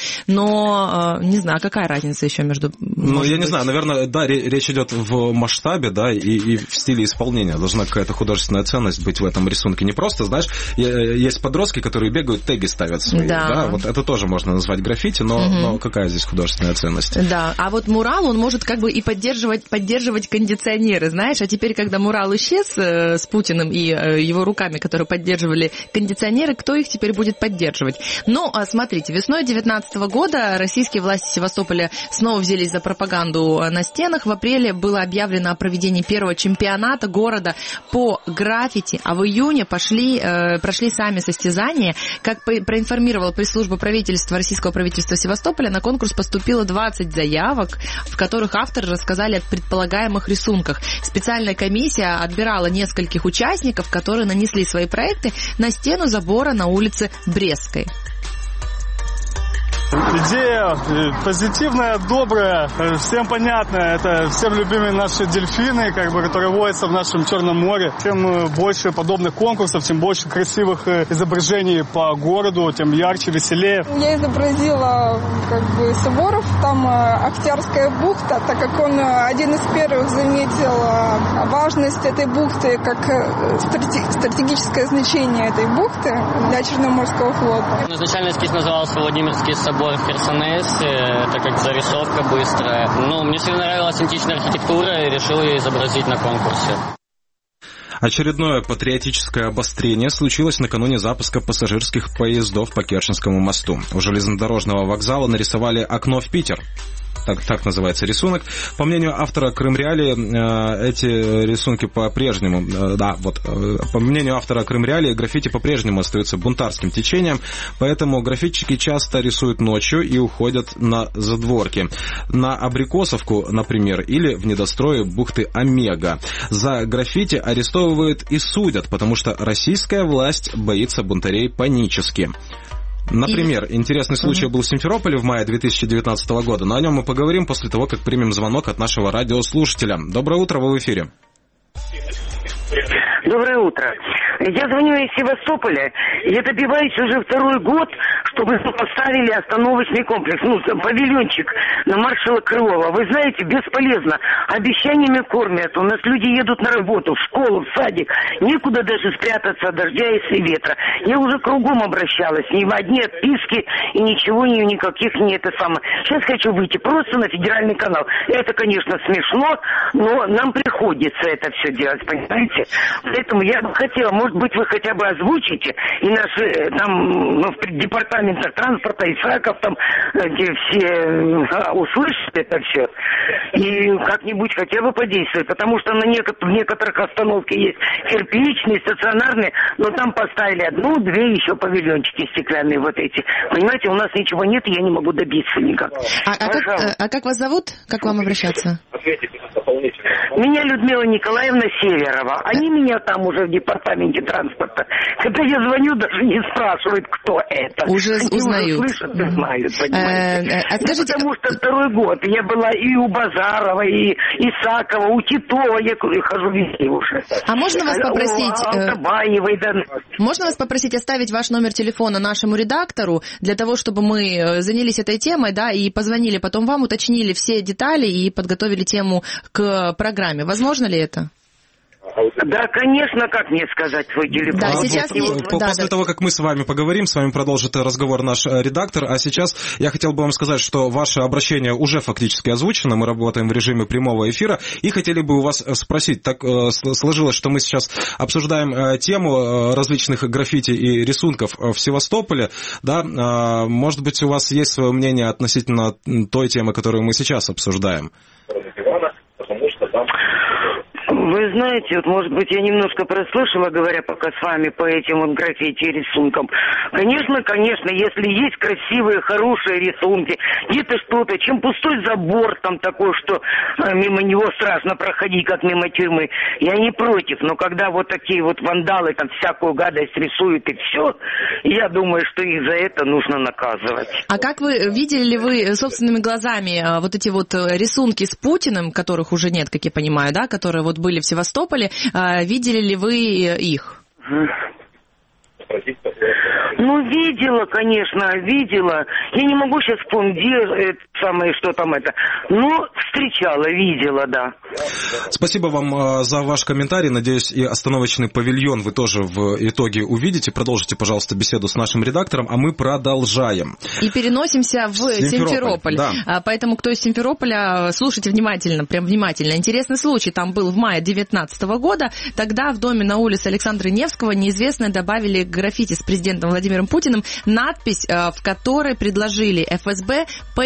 но не знаю, какая разница еще между... Ну, я не знаю, наверное, да, речь идет в масштабе, да, и, и в стиле исполнения. Должна какая-то художественная ценность быть в этом рисунке. Не просто, знаешь, есть подростки, которые бегают, теги ставят свои, да, да? Вот это тоже можно назвать граффити, но, угу. но какая здесь художественная ценность? Да, а вот мурал, он может как бы и поддерживать, поддерживать кондиционеры, знаешь, а теперь, когда мурал исчез э, с Путиным и э, его руками, которые поддерживали кондиционеры, кто их теперь будет поддерживать? Ну, а смотрите, весной две тысячи девятнадцатого года российские власти Севастополя снова взялись за пропаганду на стенах. В апреле было объявлено о проведении первого чемпионата города по граффити, а в июне пошли, э, прошли сами состязания. Как по- проинформировала пресс-служба правительства, российского правительства Севастополя, на конкурс поступило двадцать заявок, в которых авторы рассказали о предполагаемых рисунках. Специальная комиссия отбирала нескольких участников, которые нанесли свои проекты на стену забора на улице Брестской. Идея позитивная, добрая, всем понятная. Это всем любимые наши дельфины, как бы, которые водятся в нашем Черном море. Чем больше подобных конкурсов, тем больше красивых изображений по городу, тем ярче, веселее. Я изобразила как бы Суворов, там Октябрьская бухта, так как он один из первых заметил важность этой бухты, как стратегическое значение этой бухты для Черноморского флота. Изначально эскиз назывался Владимирский собор в Херсонесе, это как зарисовка быстрая. Ну, мне всегда нравилась античная архитектура и решил ее изобразить на конкурсе. Очередное патриотическое обострение случилось накануне запуска пассажирских поездов по Керченскому мосту. У железнодорожного вокзала нарисовали окно в Питер. Так, так называется рисунок. По мнению автора Крым-Реалии, э, эти рисунки по-прежнему, э, да, вот, э, по мнению автора Крым-Реалии, граффити по-прежнему остаются бунтарским течением, поэтому граффитчики часто рисуют ночью и уходят на задворки. На Абрикосовку, например, или в недострое бухты Омега. За граффити арестовывают и судят, потому что российская власть боится бунтарей панически. Например, и... интересный случай был в Симферополе в мае две тысячи девятнадцатого года, но о нем мы поговорим после того, как примем звонок от нашего радиослушателя. Доброе утро, вы в эфире. Доброе утро. Я звоню из Севастополя. Я добиваюсь уже второй год, чтобы поставили остановочный комплекс, ну, павильончик на маршала Крылова. Вы знаете, бесполезно. Обещаниями кормят. У нас люди едут на работу, в школу, в садик. Некуда даже спрятаться от дождя и ветра. Я уже кругом обращалась. Ни в одни отписки и ничего, ни никаких не это самое. Сейчас хочу выйти просто на федеральный канал. Это, конечно, смешно, но нам приходится это все делать, понимаете? Поэтому я бы хотела, может быть, вы хотя бы озвучите, и наши там ну, в департаментах транспорта, ИСАКов там, где все а, услышат это все, и как-нибудь хотя бы подействует, потому что на некотор- в некоторых остановках есть кирпичные, стационарные, но там поставили одну, две еще павильончики стеклянные вот эти. Понимаете, у нас ничего нет, и я не могу добиться никак. А, а, как, а как вас зовут? Как к вам обращаться? Меня Людмила Николаевна Северова. Они меня там уже в департаменте транспорта. Когда я звоню, даже не спрашивают, кто это. Уже Они узнают. Уже слышат и знают, понимаете. А скажите... Потому что второй год я была и у Базарова, и Исакова, у Титова. Я хожу везде уже. А можно вас попросить... У Алтабаевой, да. Можно вас попросить оставить ваш номер телефона нашему редактору, для того, чтобы мы занялись этой темой, да, и позвонили потом вам, уточнили все детали и подготовили тему к программе. Возможно ли это? Да, конечно, как мне сказать свой телефон? Да, сейчас... После да, того, как мы с вами поговорим, с вами продолжит разговор наш редактор, а сейчас я хотел бы вам сказать, что ваше обращение уже фактически озвучено, мы работаем в режиме прямого эфира, и хотели бы у вас спросить, так сложилось, что мы сейчас обсуждаем тему различных граффити и рисунков в Севастополе, да, может быть, у вас есть свое мнение относительно той темы, которую мы сейчас обсуждаем? Вы знаете, вот, может быть, я немножко прослушала, говоря пока с вами по этим вот граффити и рисункам. Конечно, конечно, если есть красивые, хорошие рисунки, где-то что-то, чем пустой забор там такой, что а, мимо него страшно проходить, как мимо тюрьмы, я не против. Но когда вот такие вот вандалы там всякую гадость рисуют и все, я думаю, что их за это нужно наказывать. А как вы, видели ли вы собственными глазами вот эти вот рисунки с Путиным, которых уже нет, как я понимаю, да, которые вот были в Севастополе, видели ли вы их? Ну, видела, конечно, видела. Я не могу сейчас вспомнить, где это самое, что там это. Но встречала, видела, да. Спасибо вам за ваш комментарий. Надеюсь, и остановочный павильон вы тоже в итоге увидите. Продолжите, пожалуйста, беседу с нашим редактором, а мы продолжаем. И переносимся в Симферополь. Симферополь. Да. Поэтому, кто из Симферополя, слушайте внимательно, прям внимательно. Интересный случай там был в мае две тысячи девятнадцатого года. Тогда в доме на улице Александра Невского неизвестные добавили граффити с президентом Владимиром Путиным надпись, в которой предложили эф эс бэ поиграть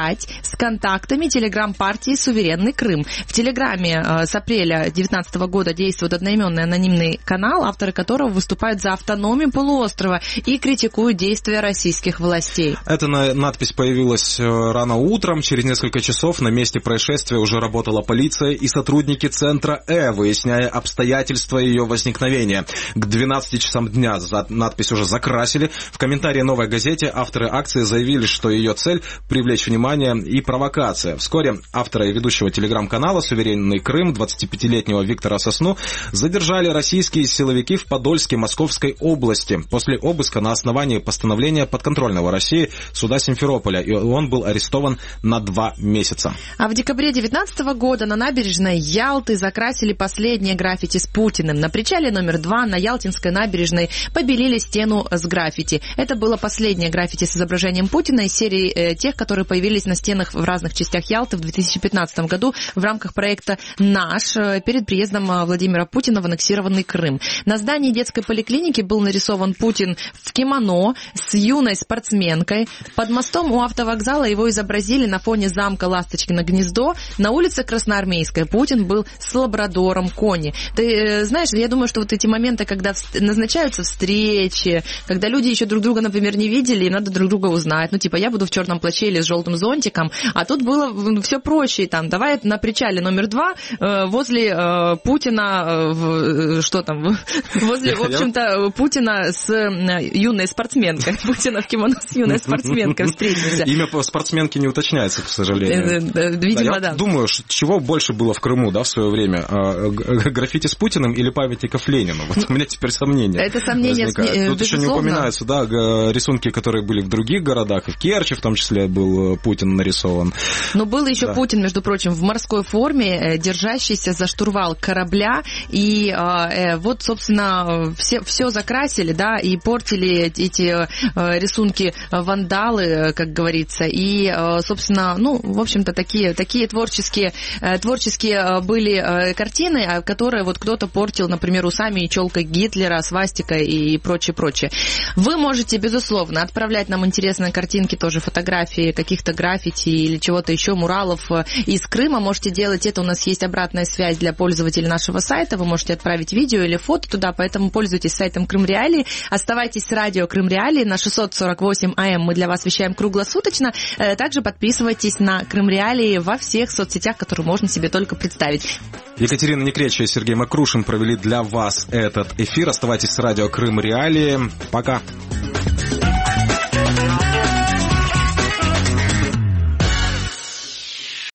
пять с контактами телеграм-партии «Суверенный Крым». В телеграме э, с апреля две тысячи девятнадцатого года действует одноименный анонимный канал, авторы которого выступают за автономию полуострова и критикуют действия российских властей. Эта надпись появилась рано утром. Через несколько часов на месте происшествия уже работала полиция и сотрудники центра Э, выясняя обстоятельства ее возникновения. К двенадцати часам дня надпись уже закрасили. В комментарии «Новой газете» авторы акции заявили, что ее цель – привлечь внимание и провокация. Вскоре автора и ведущего телеграм-канала «Суверенный Крым» двадцатипятилетнего Виктора Сосну задержали российские силовики в Подольске Московской области после обыска на основании постановления подконтрольного России суда Симферополя, и он был арестован на два месяца. А в декабре две тысячи девятнадцатого года на набережной Ялты закрасили последнее граффити с Путиным. На причале номер два на Ялтинской набережной побелили стену с граффити. Это было последнее граффити с изображением Путина из серии э, тех, которые появились на стенах в разных частях Ялты в две тысячи пятнадцатом году в рамках проекта «Наш» э, перед приездом Владимира Путина в аннексированный Крым. На здании детской поликлиники был нарисован Путин в кимоно с юной спортсменкой. Под мостом у автовокзала его изобразили на фоне замка Ласточкино гнездо. На улице Красноармейской Путин был с лабрадором Кони. Ты знаешь, я думаю, что вот эти моменты, когда назначаются встречи, когда люди еще друг друга, например, не видели, и надо друг друга узнать. Ну, типа, я буду в черном плаще или с желтым зонтиком, а тут было все проще. Там, давай на причале номер два э, возле э, Путина, э, в, что там, возле, в общем-то, Путина с э, юной спортсменкой. Путина в кимоно с юной спортсменкой встретимся. Имя спортсменки не уточняется, к сожалению. Видимо, да. Я думаю, чего больше было в Крыму, да, в свое время? Граффити с Путиным или памятников Ленину? Вот у меня теперь сомнения. Это сомнения, возникают. Тут еще не упоминаются, да, рисунки, которые были в других городах, и в Керчи в том числе был Путин нарисован. Но был еще да. Путин, между прочим, в морской форме, держащийся за штурвал корабля, и э, вот, собственно, все, все закрасили, да, и портили эти э, рисунки вандалы, как говорится, и, э, собственно, ну, в общем-то, такие, такие творческие, э, творческие были э, картины, которые вот кто-то портил, например, усами и челкой Гитлера, свастикой и прочее-прочее. Вы можете, безусловно, отправлять нам интересные картинки, тоже фотографии каких-то граффити или чего-то еще, муралов из Крыма. Можете делать это, у нас есть обратная связь для пользователей нашего сайта, вы можете отправить видео или фото туда, поэтому пользуйтесь сайтом Крым Реалии, оставайтесь с радио Крым Реалии на шестьсот сорок восемь АМ, мы для вас вещаем круглосуточно, также подписывайтесь на Крым Реалии во всех соцсетях, которые можно себе только представить. Екатерина Некречева и Сергей Макрушин провели для вас этот эфир. Оставайтесь с радио Крым Реалии. Пока.